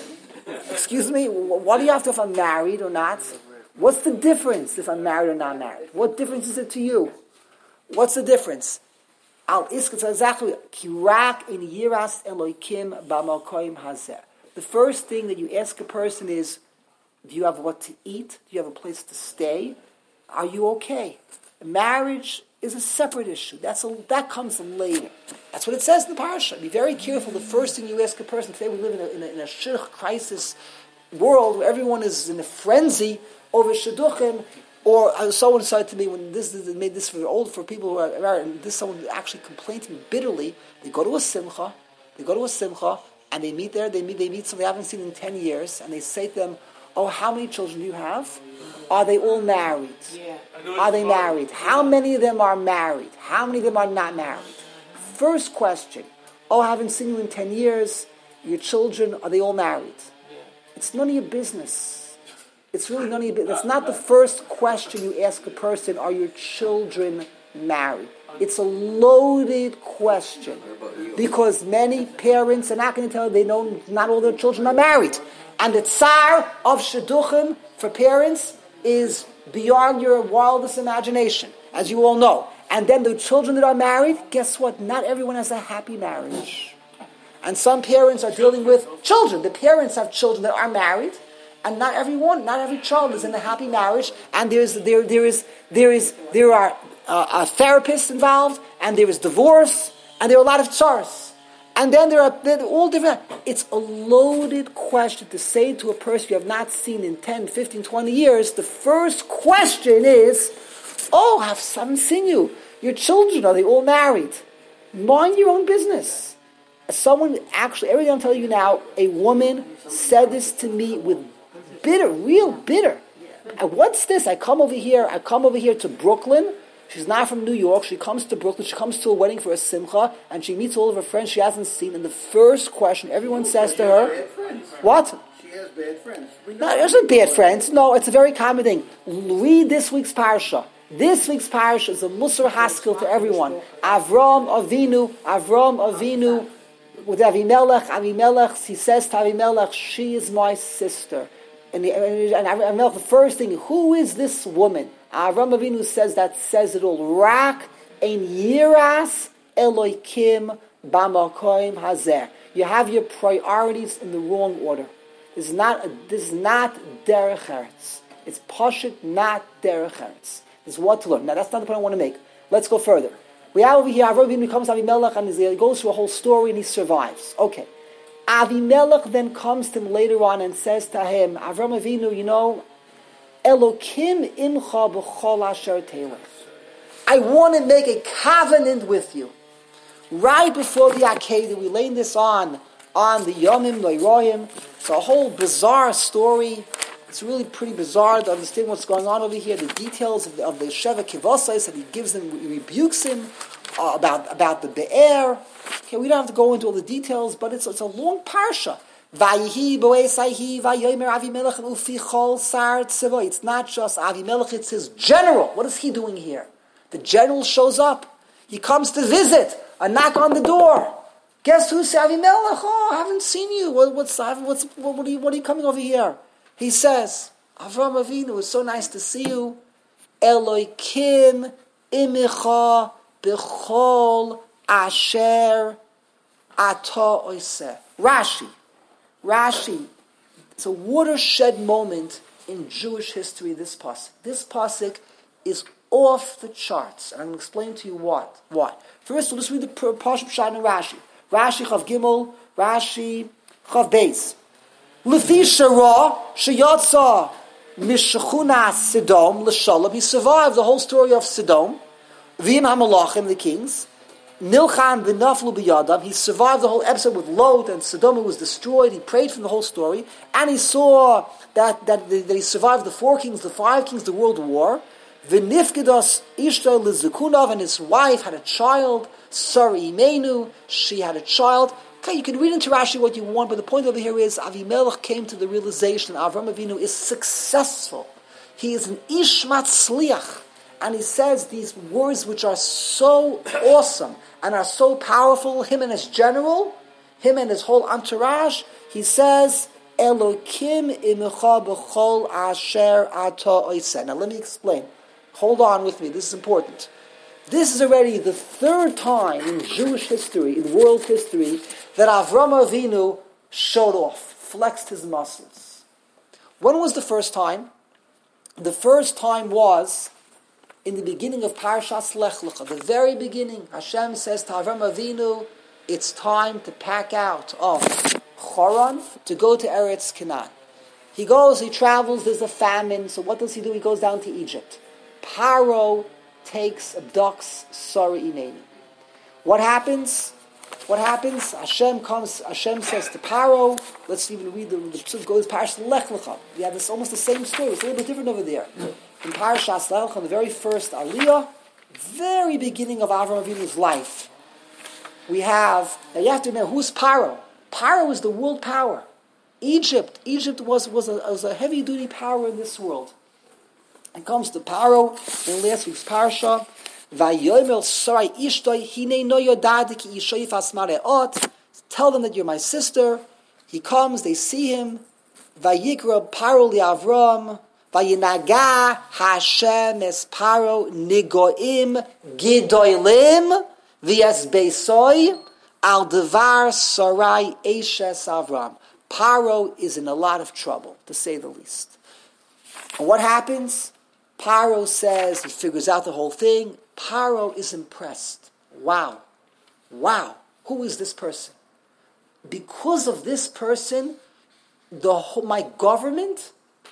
Excuse me? What do you have to if I'm married or not? What's the difference if I'm married or not married? What difference is it to you? What's the difference? Al iskatz exactly kirak in yiras elokim b'malkoyim hazeh. The first thing that you ask a person is, do you have what to eat? Do you have a place to stay? Are you okay? Marriage is a separate issue. That's a, that comes later. That's what it says in the parasha. Be very careful. The first thing you ask a person, today we live in a, in a, in a shidduch crisis world where everyone is in a frenzy over shidduchim. Or uh, someone said to me when this is made this for old for people who are married, and this someone actually complained to me bitterly. They go to a simcha, they go to a simcha, and they meet there. They meet they meet someone they haven't seen in ten years, and they say to them, "Oh, how many children do you have? Are they all married? Yeah. Are they married? How many of them are married? How many of them are not married?" First question: "Oh, I haven't seen you in ten years. Your children, are they all married?" Yeah. It's none of your business. It's really none of your business. That's not the first question you ask a person, are your children married? It's a loaded question. Because many parents are not going to tell you they know not all their children are married. And the tsar of shidduchim for parents is beyond your wildest imagination, as you all know. And then the children that are married, guess what? Not everyone has a happy marriage. And some parents are dealing with children. The parents have children that are married. And not everyone, not every child is in a happy marriage, and there's there there is there is there are uh, a therapists involved, and there is divorce, and there are a lot of tsars, and then there are they're all different. It's a loaded question to say to a person you have not seen in ten, fifteen, twenty years. The first question is, "Oh, I haven't seen you. Your children, are they all married? Mind your own business." Someone actually, everything I'm telling you now, a woman said this to me with bitter, real bitter. And what's this? I come over here, I come over here to Brooklyn. She's not from New York. She comes to Brooklyn. She comes to a wedding for a simcha, and she meets all of her friends she hasn't seen. And the first question everyone says to her, what? She has bad friends. No, there's not bad friends. No, it's a very common thing. Read this week's parsha. This week's parsha is a Musar Haskell to everyone. Avram Avinu, Avram Avinu, with Avimelech, Avimelech, he says to Avimelech, she is my sister. And, the, and Avimelech, the first thing, who is this woman? Avram Avinu says that says it all. Rak ein yiras Elokim b'makoyim hazeh. You have your priorities in the wrong order. This is not, this is not derech eretz. It's pashut, not derech eretz. This is what to learn. Now that's not the point I want to make. Let's go further. We have over here, Avram Avinu becomes Avimelech, and he goes through a whole story, and he survives. Okay. Avimelech then comes to him later on and says to him, Avram Avinu, you know, Elokim imcha b'chol asher telech. I want to make a covenant with you. Right before the Akedah, we laid this on, on the Yomim Noiroyim. It's a whole bizarre story. It's really pretty bizarre to understand what's going on over here. The details of the, of the Sheva Kivosais that he gives him, he rebukes him uh, about, about the Be'er. Okay, we don't have to go into all the details, but it's, it's a long parsha. Vayihi bo'esaihi vayomer Avimelech ufi chol sar tzeva. It's not just Avimelech, it's his general. What is he doing here? The general shows up. He comes to visit. A knock on the door. Guess who's Avimelech? Oh, I haven't seen you. What, what's, what's, what, what, are you, what are you coming over here? He says, Avram Avinu, it's so nice to see you. Elokim imicha b'chol asher ata oiseh. Rashi. Rashi. It's a watershed moment in Jewish history, this pasuk. This pasuk is off the charts. And I'm going to explain to you what. Why. First, let's read the Pashup Shad and Rashi. Rashi Chav Gimel, Rashi Chav Beis. Lefi Shara, Sheyatza Mishachuna Sidom, L'Shalom. He survived the whole story of Sidom. V'im HaMalachim, the kings. Nilchan v'naflu b'yadam. He survived the whole episode with Lot and Sodom was destroyed. He prayed from the whole story. And he saw that, that, that he survived the four kings, the five kings, the world war. V'nifkedas ishta l'zukunav, and his wife had a child. Sari Imenu, she had a child. Okay, you can read into Rashi what you want, but the point over here is Avimelech came to the realization that Avram Avinu is successful. He is an ish matzliach. And he says these words which are so awesome and are so powerful, him and his general, him and his whole entourage, he says, Elokim imecha b'chol asher ata oiseh. Now let me explain. Hold on with me, this is important. This is already the third time in Jewish history, in world history, that Avram Avinu showed off, flexed his muscles. When was the first time? The first time was in the beginning of Parashas Lech Lecha, the very beginning. Hashem says to Avram Avinu, it's time to pack out of Choron to go to Eretz Canaan. He goes, he travels, there's a famine, so what does he do? He goes down to Egypt. Paro takes, abducts Sari Imenu. What happens? What happens? Hashem comes, Hashem says to Paro, let's even read the, the Psuk goes, Parashas Lech Lecha. We have this almost the same story, it's a little bit different over there. In Parashas Lech Lecha, the very first Aliyah, very beginning of Avram Avinu's life, we have, now you have to remember, who's Paro? Paro is the world power. Egypt, Egypt was, was, a, was a heavy-duty power in this world. It comes to Paro in last week's parasha. Vayomer Sarai Ishtoi Hine no yodad ki ishoy fasmareot. Tell them that you're my sister. He comes, they see him. Vayikra Paro liAvram. Vayinaga Hashem es Paro nigoim gidoilim v'es beisoy al devar Sarai eshes Avram. Paro is in a lot of trouble, to say the least. And what happens? Paro says, he figures out the whole thing. Paro is impressed. Wow. Wow. Who is this person? Because of this person, the whole, my government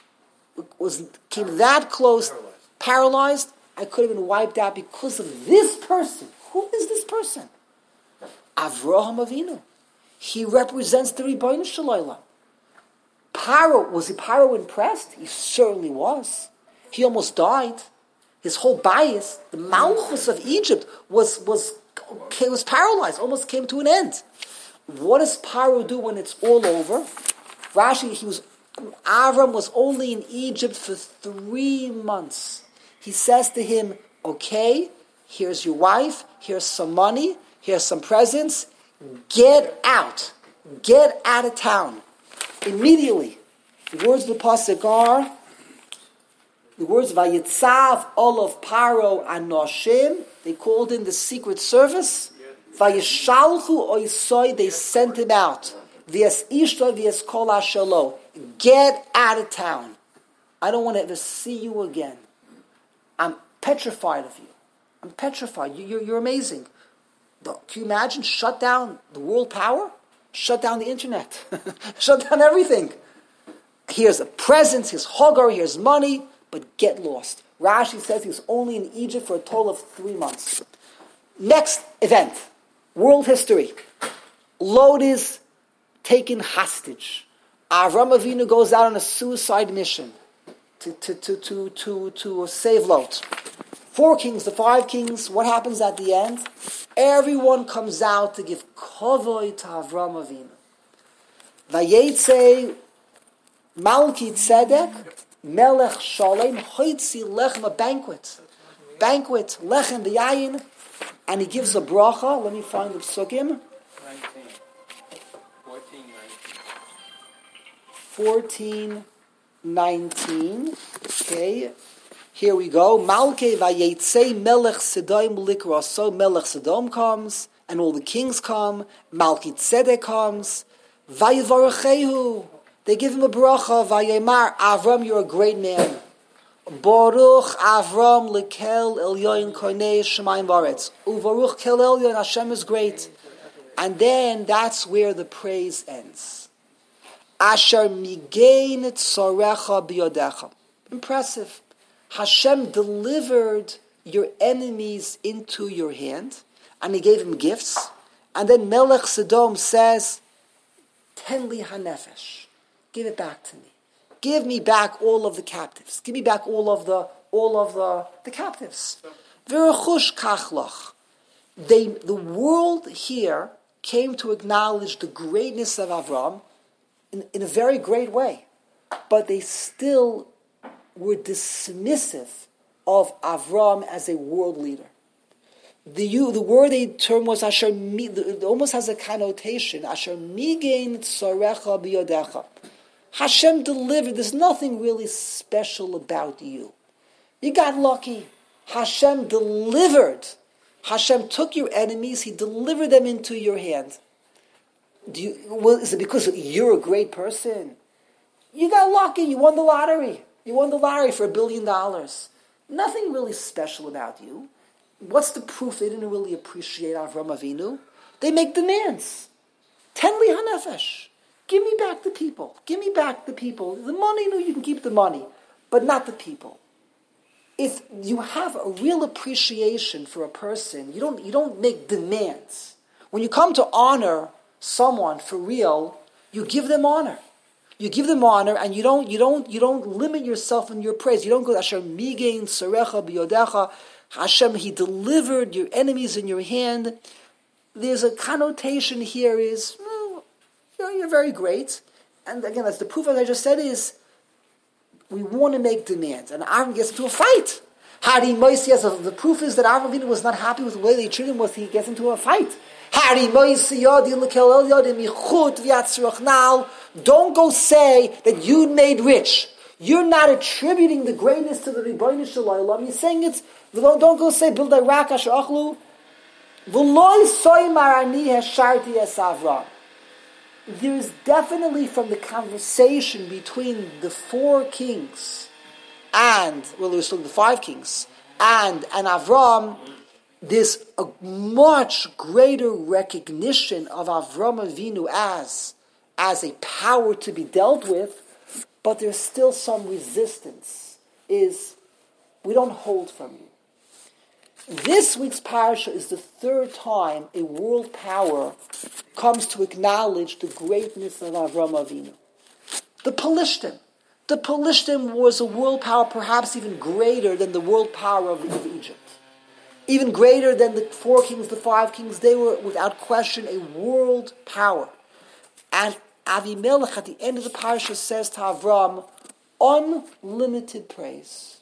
was came that close, paralyzed. paralyzed. I could have been wiped out because of this person. Who is this person? Avraham Avinu. He represents the Ribono Shel Olam. Paro, was he Paro impressed? He certainly was. He almost died. His whole bias, the Malchus of Egypt, was was was paralyzed, almost came to an end. What does Paro do when it's all over? Rashi, he was Avram was only in Egypt for three months. He says to him, okay, here's your wife, here's some money, here's some presents, get out. Get out of town. Immediately. The words of the Pasuk are, the words Vayitzav Olav Paro Anoshim, they called in the secret service. Vayishalchu Oisoi, they sent him out. V'es Ishta v'es Kol Ashalo. Get out of town. I don't want to ever see you again. I'm petrified of you. I'm petrified. You, you're, you're amazing. Can you imagine? Shut down the world power? Shut down the internet. Shut down everything. Here's a present, here's Hagar, here's money, but get lost. Rashi says he was only in Egypt for a total of three months. Next event, world history. Lot is taken hostage. Avram Avinu goes out on a suicide mission to, to, to, to, to, to save Lot. Four kings, the five kings, what happens at the end? Everyone comes out to give kavod to Avram Avinu. Vayetze Malki Tzedek, Melech Shalem, Hoitzi Lechem, a banquet. Banquet, Lechem B'yayin, and he gives a bracha. Let me find the psukim. fourteen nineteen. Okay. Here we go. Malke Vayetze Melech Sodom Likra. So Melech Sodom comes, and all the kings come. Malki Tzedek comes. Vayivarechehu. They give him a bracha. Vayemar, Avram, you're a great man. Baruch Avram lekel elyon konei shemayim varetz. Uvaruch kel elyon, Hashem is great. And then that's where the praise ends. Asher migein tzorecha biyodecha. Impressive. Hashem delivered your enemies into your hand, and he gave him gifts. And then Melech Sodom says, Ten li hanefesh. Give it back to me. Give me back all of the captives. Give me back all of the all of the, the captives. V'rechush kachlach. They the world here came to acknowledge the greatness of Avram in, in a very great way. But they still were dismissive of Avram as a world leader. The the word they term was Asher, it almost has a connotation, Asher migein tzorecha biyodecha. Hashem delivered. There's nothing really special about you. You got lucky. Hashem delivered. Hashem took your enemies. He delivered them into your hand. Do you, well, is it because you're a great person? You got lucky. You won the lottery. You won the lottery for a billion dollars. Nothing really special about you. What's the proof they didn't really appreciate Avram Avinu? They make demands. Ten li hanefesh. Give me back the people. Give me back the people. The money, no, you can keep the money, but not the people. If you have a real appreciation for a person, you don't you don't make demands. When you come to honor someone for real, you give them honor. You give them honor, and you don't you don't you don't limit yourself in your praise. You don't go Asher migein tzorecha biyodecha. Hashem, He delivered your enemies in your hand. There's a connotation here is, well, you know, you're very great. And again, that's the proof, as I just said, is we want to make demands. And Aaron gets into a fight. Hari Moisi, yes, the proof is that Aaron Avinu was not happy with the way they treated him, was he gets into a fight. Hari Moisi yodi lekel el yodi michut v'yatzrochnal. Don't go say that you made rich. You're not attributing the greatness to the Ribono Shel Olam. You're saying it's, don't go say, build a rak asher achlu. V'loi soy marani hesharti es Avram. There is definitely from the conversation between the four kings and, well, there was still the five kings, and, and Avram, there's a much greater recognition of Avram Avinu as, as a power to be dealt with, but there's still some resistance, is we don't hold from you. This week's parasha is the third time a world power comes to acknowledge the greatness of Avram Avinu. The Pelishtim. The Pelishtim was a world power perhaps even greater than the world power of, of Egypt. Even greater than the four kings, the five kings. They were, without question, a world power. And Avimelech at the end of the parasha says to Avram, unlimited praise.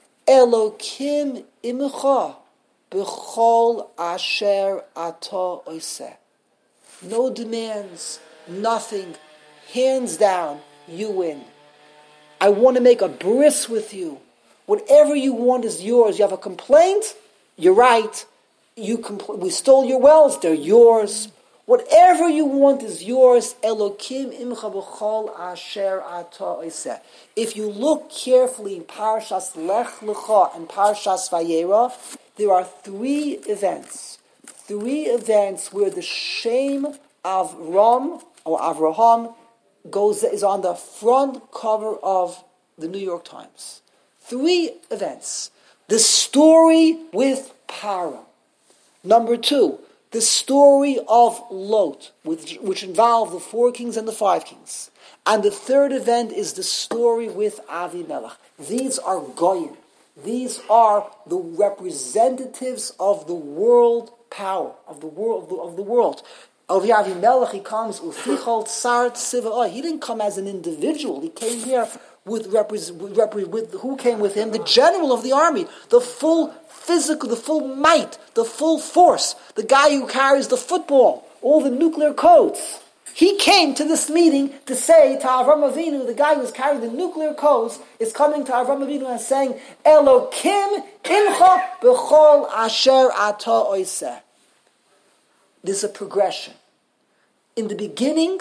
Elokim imcha b'chol asher ata oiseh. No demands, nothing. Hands down, you win. I want to make a bris with you. Whatever you want is yours. You have a complaint? You're right. You compl- we stole your wells. They're yours. Whatever you want is yours. Elokim imcha b'chol asher ata oiseh. If you look carefully in Parashas Lech Lecha and Parashas Vayera, there are three events. Three events where the shame of Ram or Avraham goes is on the front cover of the New York Times. Three events. The story with Para. Number two, the story of Lot, which, which involved the four kings and the five kings. And the third event is the story with Avimelech. These are Goyim. These are the representatives of the world power, of the world. Of the, of the world. Of Avimelech, he comes, Ufichol Tsar Tziva'ah. He didn't come as an individual. He came here with, repre- with, repre- with who came with him? The general of the army, the full physical, the full might, the full force, the guy who carries the football, all the nuclear codes. He came to this meeting to say to Avram Avinu, the guy who's carrying the nuclear codes, is coming to Avram Avinu and saying, Elokim imcha b'chol asher ata oiseh. there's a progression. In the beginning,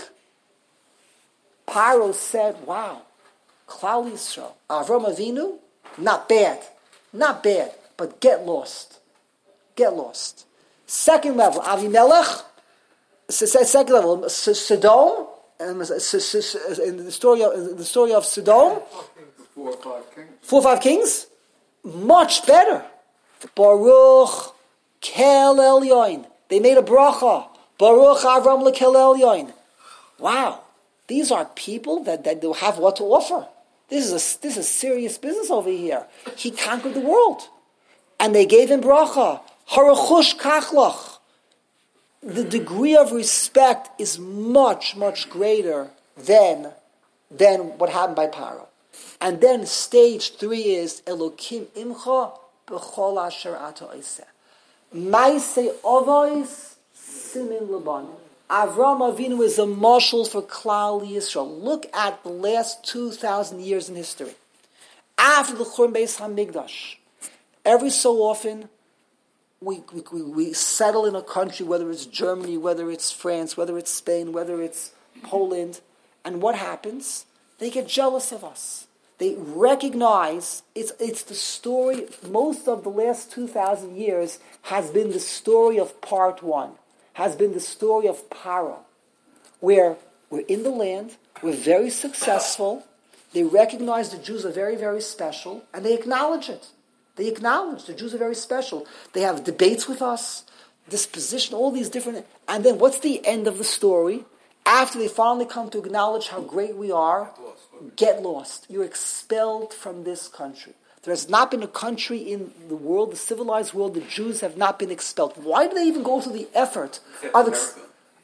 Paro said, wow, Klal Yisrael, Avram Avinu, not bad, not bad, but get lost. Get lost. Second level, Avimelech, second level, Sodom, and in the story of the story of Sodom, Four or five kings. Four or five kings, much better. Baruch Kel Elyon. They made a bracha. Baruch Avram Lekel Elyon. Wow, these are people that, that have what to offer. This is a this is serious business over here. He conquered the world, and they gave him bracha. Harachush Kachlach. The degree of respect is much, much greater than, than what happened by Paro. And then stage three is Elokim Imcha B'chol Asher Ato Eiseh. Maaseh Avos Simin Laban. Avram Avinu is a marshal for Klal Yisrael. Look at the last two thousand years in history. After the Churban Beis Hamikdash, every so often, We, we we settle in a country, whether it's Germany, whether it's France, whether it's Spain, whether it's Poland, and what happens? They get jealous of us. They recognize it's it's the story. Most of the last two thousand years has been the story of part one, has been the story of Paro, where we're in the land, we're very successful. They recognize the Jews are very, very special, and they acknowledge it. They acknowledge the Jews are very special. They have debates with us, disposition, all these different... And then what's the end of the story? After they finally come to acknowledge how great we are, get lost. You're expelled from this country. There has not been a country in the world, the civilized world, the Jews have not been expelled. Why do they even go through the effort of... Ex-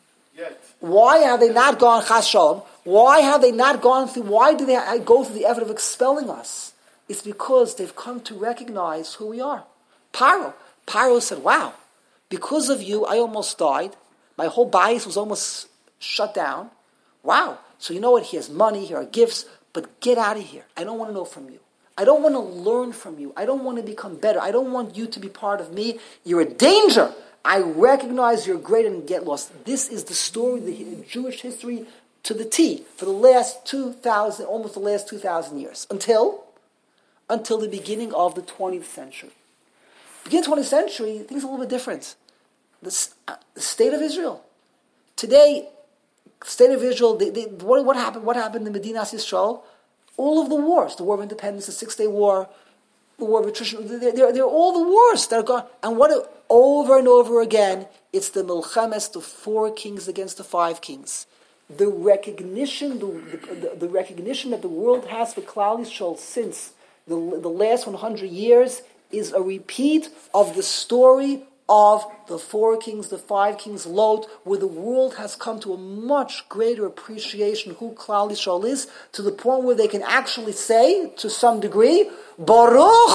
why have they not gone, Chas Shalom, why have they not gone through... Why do they go through the effort of expelling us? It's because they've come to recognize who we are. Paro. Paro said, wow, because of you, I almost died. My whole bias was almost shut down. Wow. So you know what? He has money, here are gifts, but get out of here. I don't want to know from you. I don't want to learn from you. I don't want to become better. I don't want you to be part of me. You're a danger. I recognize you're great and get lost. This is the story of the Jewish history to the T for the last two thousand, almost the last two thousand years. Until... until the beginning of the twentieth century. Beginning of the twentieth century, things are a little bit different. The, uh, the state of Israel. Today, state of Israel, they, they, what, what happened What happened in Medinas Yisrael? All of the wars, the War of Independence, the Six-Day War, the War of Attrition, they're, they're, they're all the wars that are gone. And what over and over again, it's the Milchemes, the four kings against the five kings. The recognition, the, the, the recognition that the world has for Klal Yisrael since The, the last one hundred years is a repeat of the story of the four kings, the five kings, Lot, where the world has come to a much greater appreciation of who Klal Yisrael is, to the point where they can actually say, to some degree, Baruch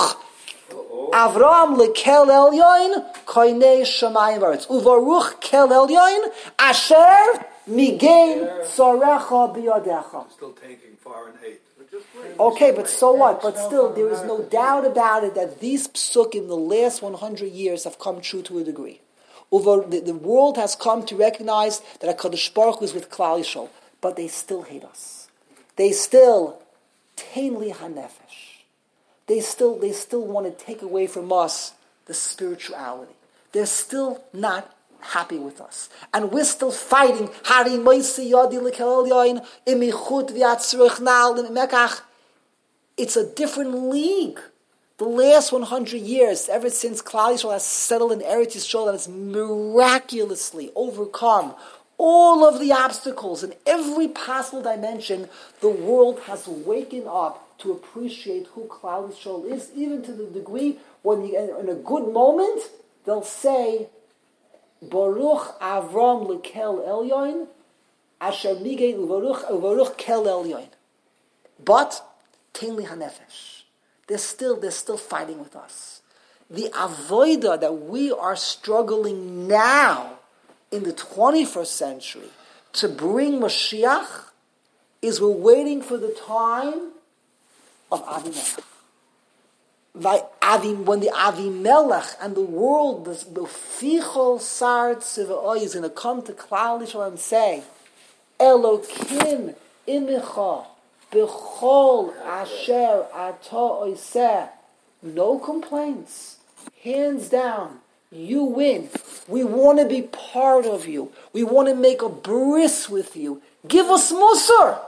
Avram lekel elyon koinei shamayim v'aretz uvaruch kel elyon asher migein tzorecha biyadecha. Still taking foreign aid. Okay, but so what? But still, there is no doubt about it that these psukim, the last one hundred years, have come true to a degree. Over the, the world has come to recognize that HaKadosh Baruch Hu is with Klal Yisrael, but they still hate us. They still tainli hanefesh. They still they still want to take away from us the spirituality. They're still not happy with us. And we're still fighting. It's a different league. The last one hundred years, ever since Klal Yisrael has settled in Eretz Yisrael, that has miraculously overcome all of the obstacles in every possible dimension, the world has waken up to appreciate who Klal Yisrael is, even to the degree when you, in a good moment, they'll say, Baruch Avram lekel elyon, asher migein uvaruch uvaruch kel elyon. But Tainli hanefesh, they're still they're still fighting with us. The avodah that we are struggling now in the twenty-first century to bring Mashiach is we're waiting for the time of Avimelech. When the Avimelech and the world, the Fichol Sar Tziva'oi is going to come to Klal Yisrael and say, Elokim imicha b'chol asher ata oiseh. No complaints. Hands down. You win. We want to be part of you. We want to make a bris with you. Give us musar.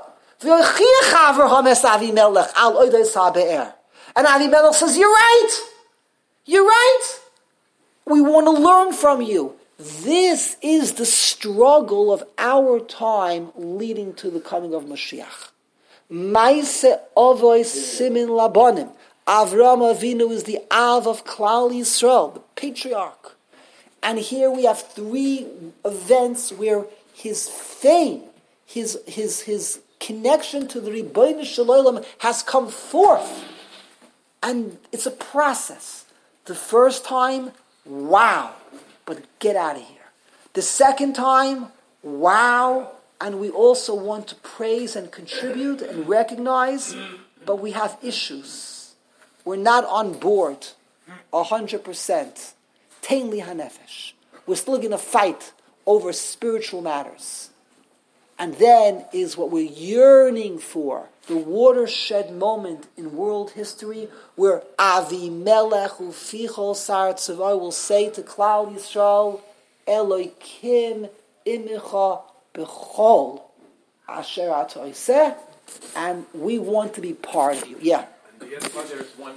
And Avimelech says, you're right. You're right. We want to learn from you. This is the struggle of our time leading to the coming of Mashiach. Maise Ovos Simin Labonim. Avram Avinu is the Av of Klal Yisrael, the patriarch. And here we have three events where his fame, his his his connection to the Rebbeinu Shalom has come forth. And it's a process. The first time, wow, but get out of here. The second time, wow, and we also want to praise and contribute and recognize, but we have issues. We're not on board a hundred percent. Tainli hanefesh. We're still going to fight over spiritual matters. And then is what we're yearning for, the watershed moment in world history where Avimelech ufichol sar tzavai will say to Klal Yisrael, Elokim imicha b'chol asher ata oseh, and we want to be part of you. Yeah. There's one.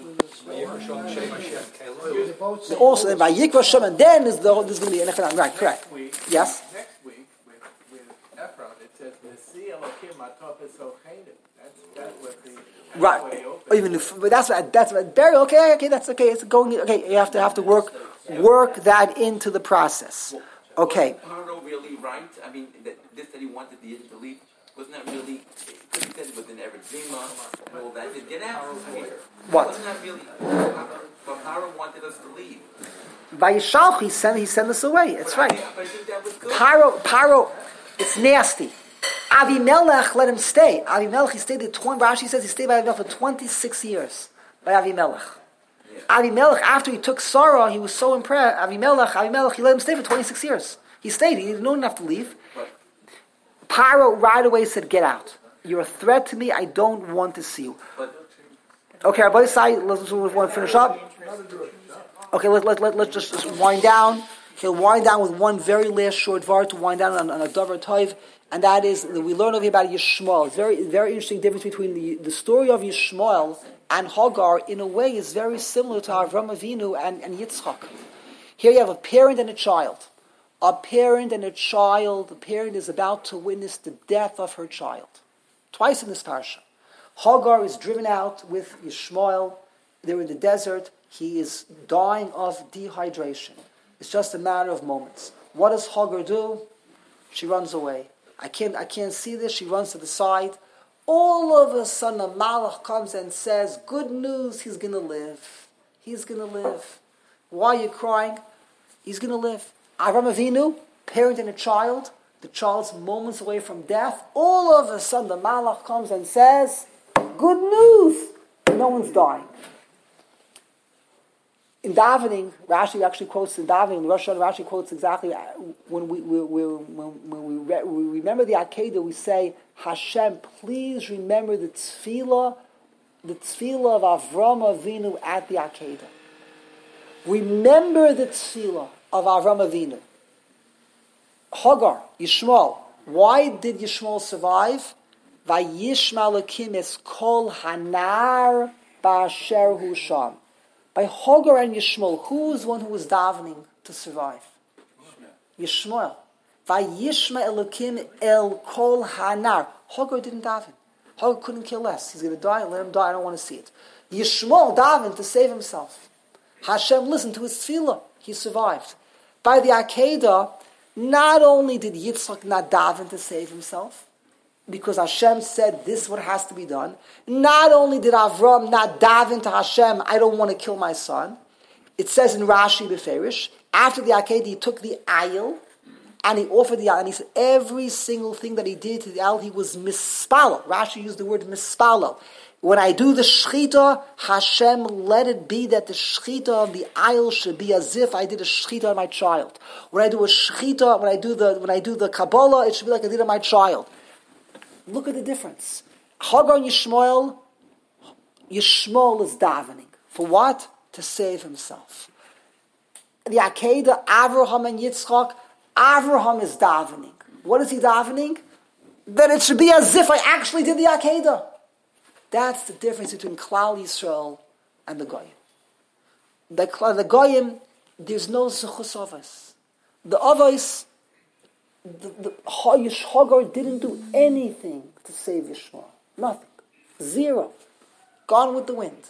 Also, then by Yikra Shem, and then is the there's going to be an Ephraim. Right, correct. Week, yes. Next week with, with Ephraim, it says Nesi Elokim Atop Esochenim. That's that's what the right. Way opens. Even if, but that's what that's what very okay. Okay, that's okay. It's going. Okay, you have to have to work work that into the process. Okay. Was Paro really right? I mean, that, this that he wanted the Yidden to leave, wasn't that really? Because he said it was in Eretzima and all that. Did get out. I mean, what? Wasn't that really? But Paro wanted us to leave. By Yishalch, he sent he sent us away. It's but right. I, but I think that was good. Paro, Paro, it's nasty. Avimelech let him stay. Avimelech, he stayed there twenty. Rashi says he stayed by Avimelech for twenty-six years. By Avimelech. Yeah. Avimelech, after he took Sarah, he was so impressed. Avimelech, Avimelech, he let him stay for twenty-six years. He stayed. He didn't know enough to leave. But, Paro right away said, "Get out. You're a threat to me. I don't want to see you." but, Okay, Rabbi Sai, let's want to finish up. Okay, let, let, let, let's just, just wind down. He'll wind down with one very last short var to wind down on, on a Dover Toiv, and that is that we learn over here about Yishmael. It's very very interesting difference between the, the story of Yishmael and Hagar. In a way, is very similar to Avram Avinu and, and Yitzchak. Here you have a parent and a child. A parent and a child. The parent is about to witness the death of her child. Twice in this parsha. Hagar is driven out with Yishmael. They're in the desert. He is dying of dehydration. It's just a matter of moments. What does Hagar do? She runs away. I can't, I can't see this. She runs to the side. All of a sudden, a malach comes and says, "Good news, he's going to live. He's going to live." Why are you crying? He's going to live. Avram Avinu, parent and a child. The child's moments away from death. All of a sudden, the malach comes and says, "Good news, no one's dying." In davening, Rashi actually quotes in davening. In Rosh Hashanah, Rashi quotes exactly when we, we, we when, when we, re, we remember the Akedah. We say, "Hashem, please remember the tefillah, the tefillah of Avram Avinu at the Akedah. Remember the tefillah of Avram Avinu." Hagar, Yishmael. Why did Yishmael survive? Vayishma Elokim es kol hanar ba'asher hu sham. By Hagar and Yishmael, who was the one who was davening to survive? Yishmael. Vayishma Elokim el kol hanar. Hagar didn't daven. Hagar couldn't kill less. He's going to die, let him die, I don't want to see it. Yishmael davened to save himself. Hashem listened to his tefillah. He survived. By the Akedah, not only did Yitzchak not daven to save himself, because Hashem said this is what has to be done. Not only did Avram not daven to Hashem, I don't want to kill my son. It says in Rashi Beferish, after the Akedah, he took the ayil, and he offered the ayil, and he said every single thing that he did to the ayil, he was mispalo. Rashi used the word mispalo. When I do the shechita, Hashem, let it be that the shechita of the aisle should be as if I did a shechita on my child. When I do a shechita, when I do the when I do the Kabbalah, it should be like I did on my child. Look at the difference. Hagar and Yishmael, Yishmael is davening. For what? To save himself. The Akedah, Avraham and Yitzchak, Avraham is davening. What is he davening? That it should be as if I actually did the Akedah. That's the difference between Klal Yisrael and the Goyim. The, the Goyim, there's no Zechus Avos. The Avos, the, the Hagar didn't do anything to save Yishmael. Nothing. Zero. Gone with the wind.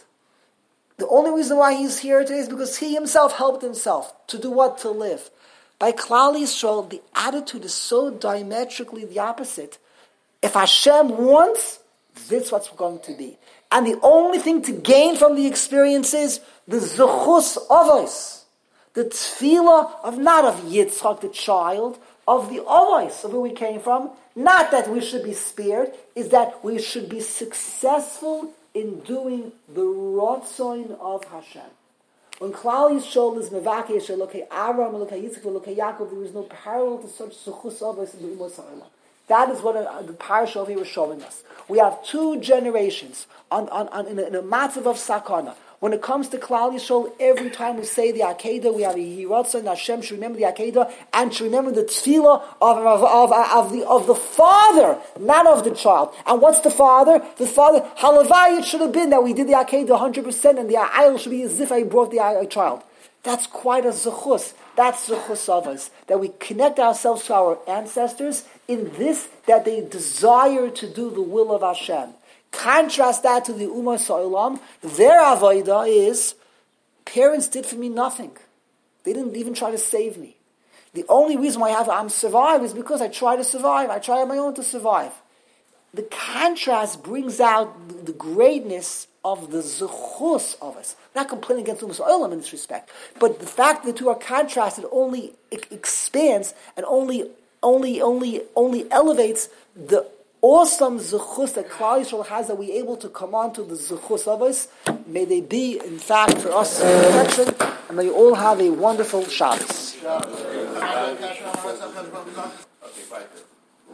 The only reason why he's here today is because he himself helped himself. To do what? To live. By Klal Yisrael, the attitude is so diametrically the opposite. If Hashem wants, that's what's going to be. And the only thing to gain from the experience is the Zechus Avos. The tefillah of not of Yitzchak, the child, of the Avos, of where we came from. Not that we should be spared, is that we should be successful in doing the Ratzon of Hashem. When Klal Yisrael is Mevakesh, Elokei Avraham, Elokei Yitzchak, Elokei Yaakov, there is no parallel to such Zechus Avos in the Umos HaOlam. That is what uh, the parasha over here is showing us. We have two generations on, on, on, in, a, in a matzav of sakana. When it comes to Klal Yisrael, every time we say the Akedah, we have a Yiratzah, and Hashem should remember the Akedah, and should remember the tefillah of, of, of, of, the, of the father, not of the child. And what's the father? The father, halavai, it should have been that we did the Akedah one hundred percent, and the ayil should be as if I brought the uh, child. That's quite a zechus. That's zechus of us. That we connect ourselves to our ancestors in this, that they desire to do the will of Hashem. Contrast that to the Ummah Sa'olam. Their avodah is, parents did for me nothing. They didn't even try to save me. The only reason why I have I'm survive is because I try to survive. I try on my own to survive. The contrast brings out the greatness of the zechus of us. I'm not complaining against Ummah Sa'olam in this respect, but the fact that the two are contrasted only expands and only, only, only, only elevates the awesome zechus that Klal Yisrael has, that we're able to come on to the zechus of us. May they be, in fact, for us protection, and may you all have a wonderful Shabbos. Okay, bye.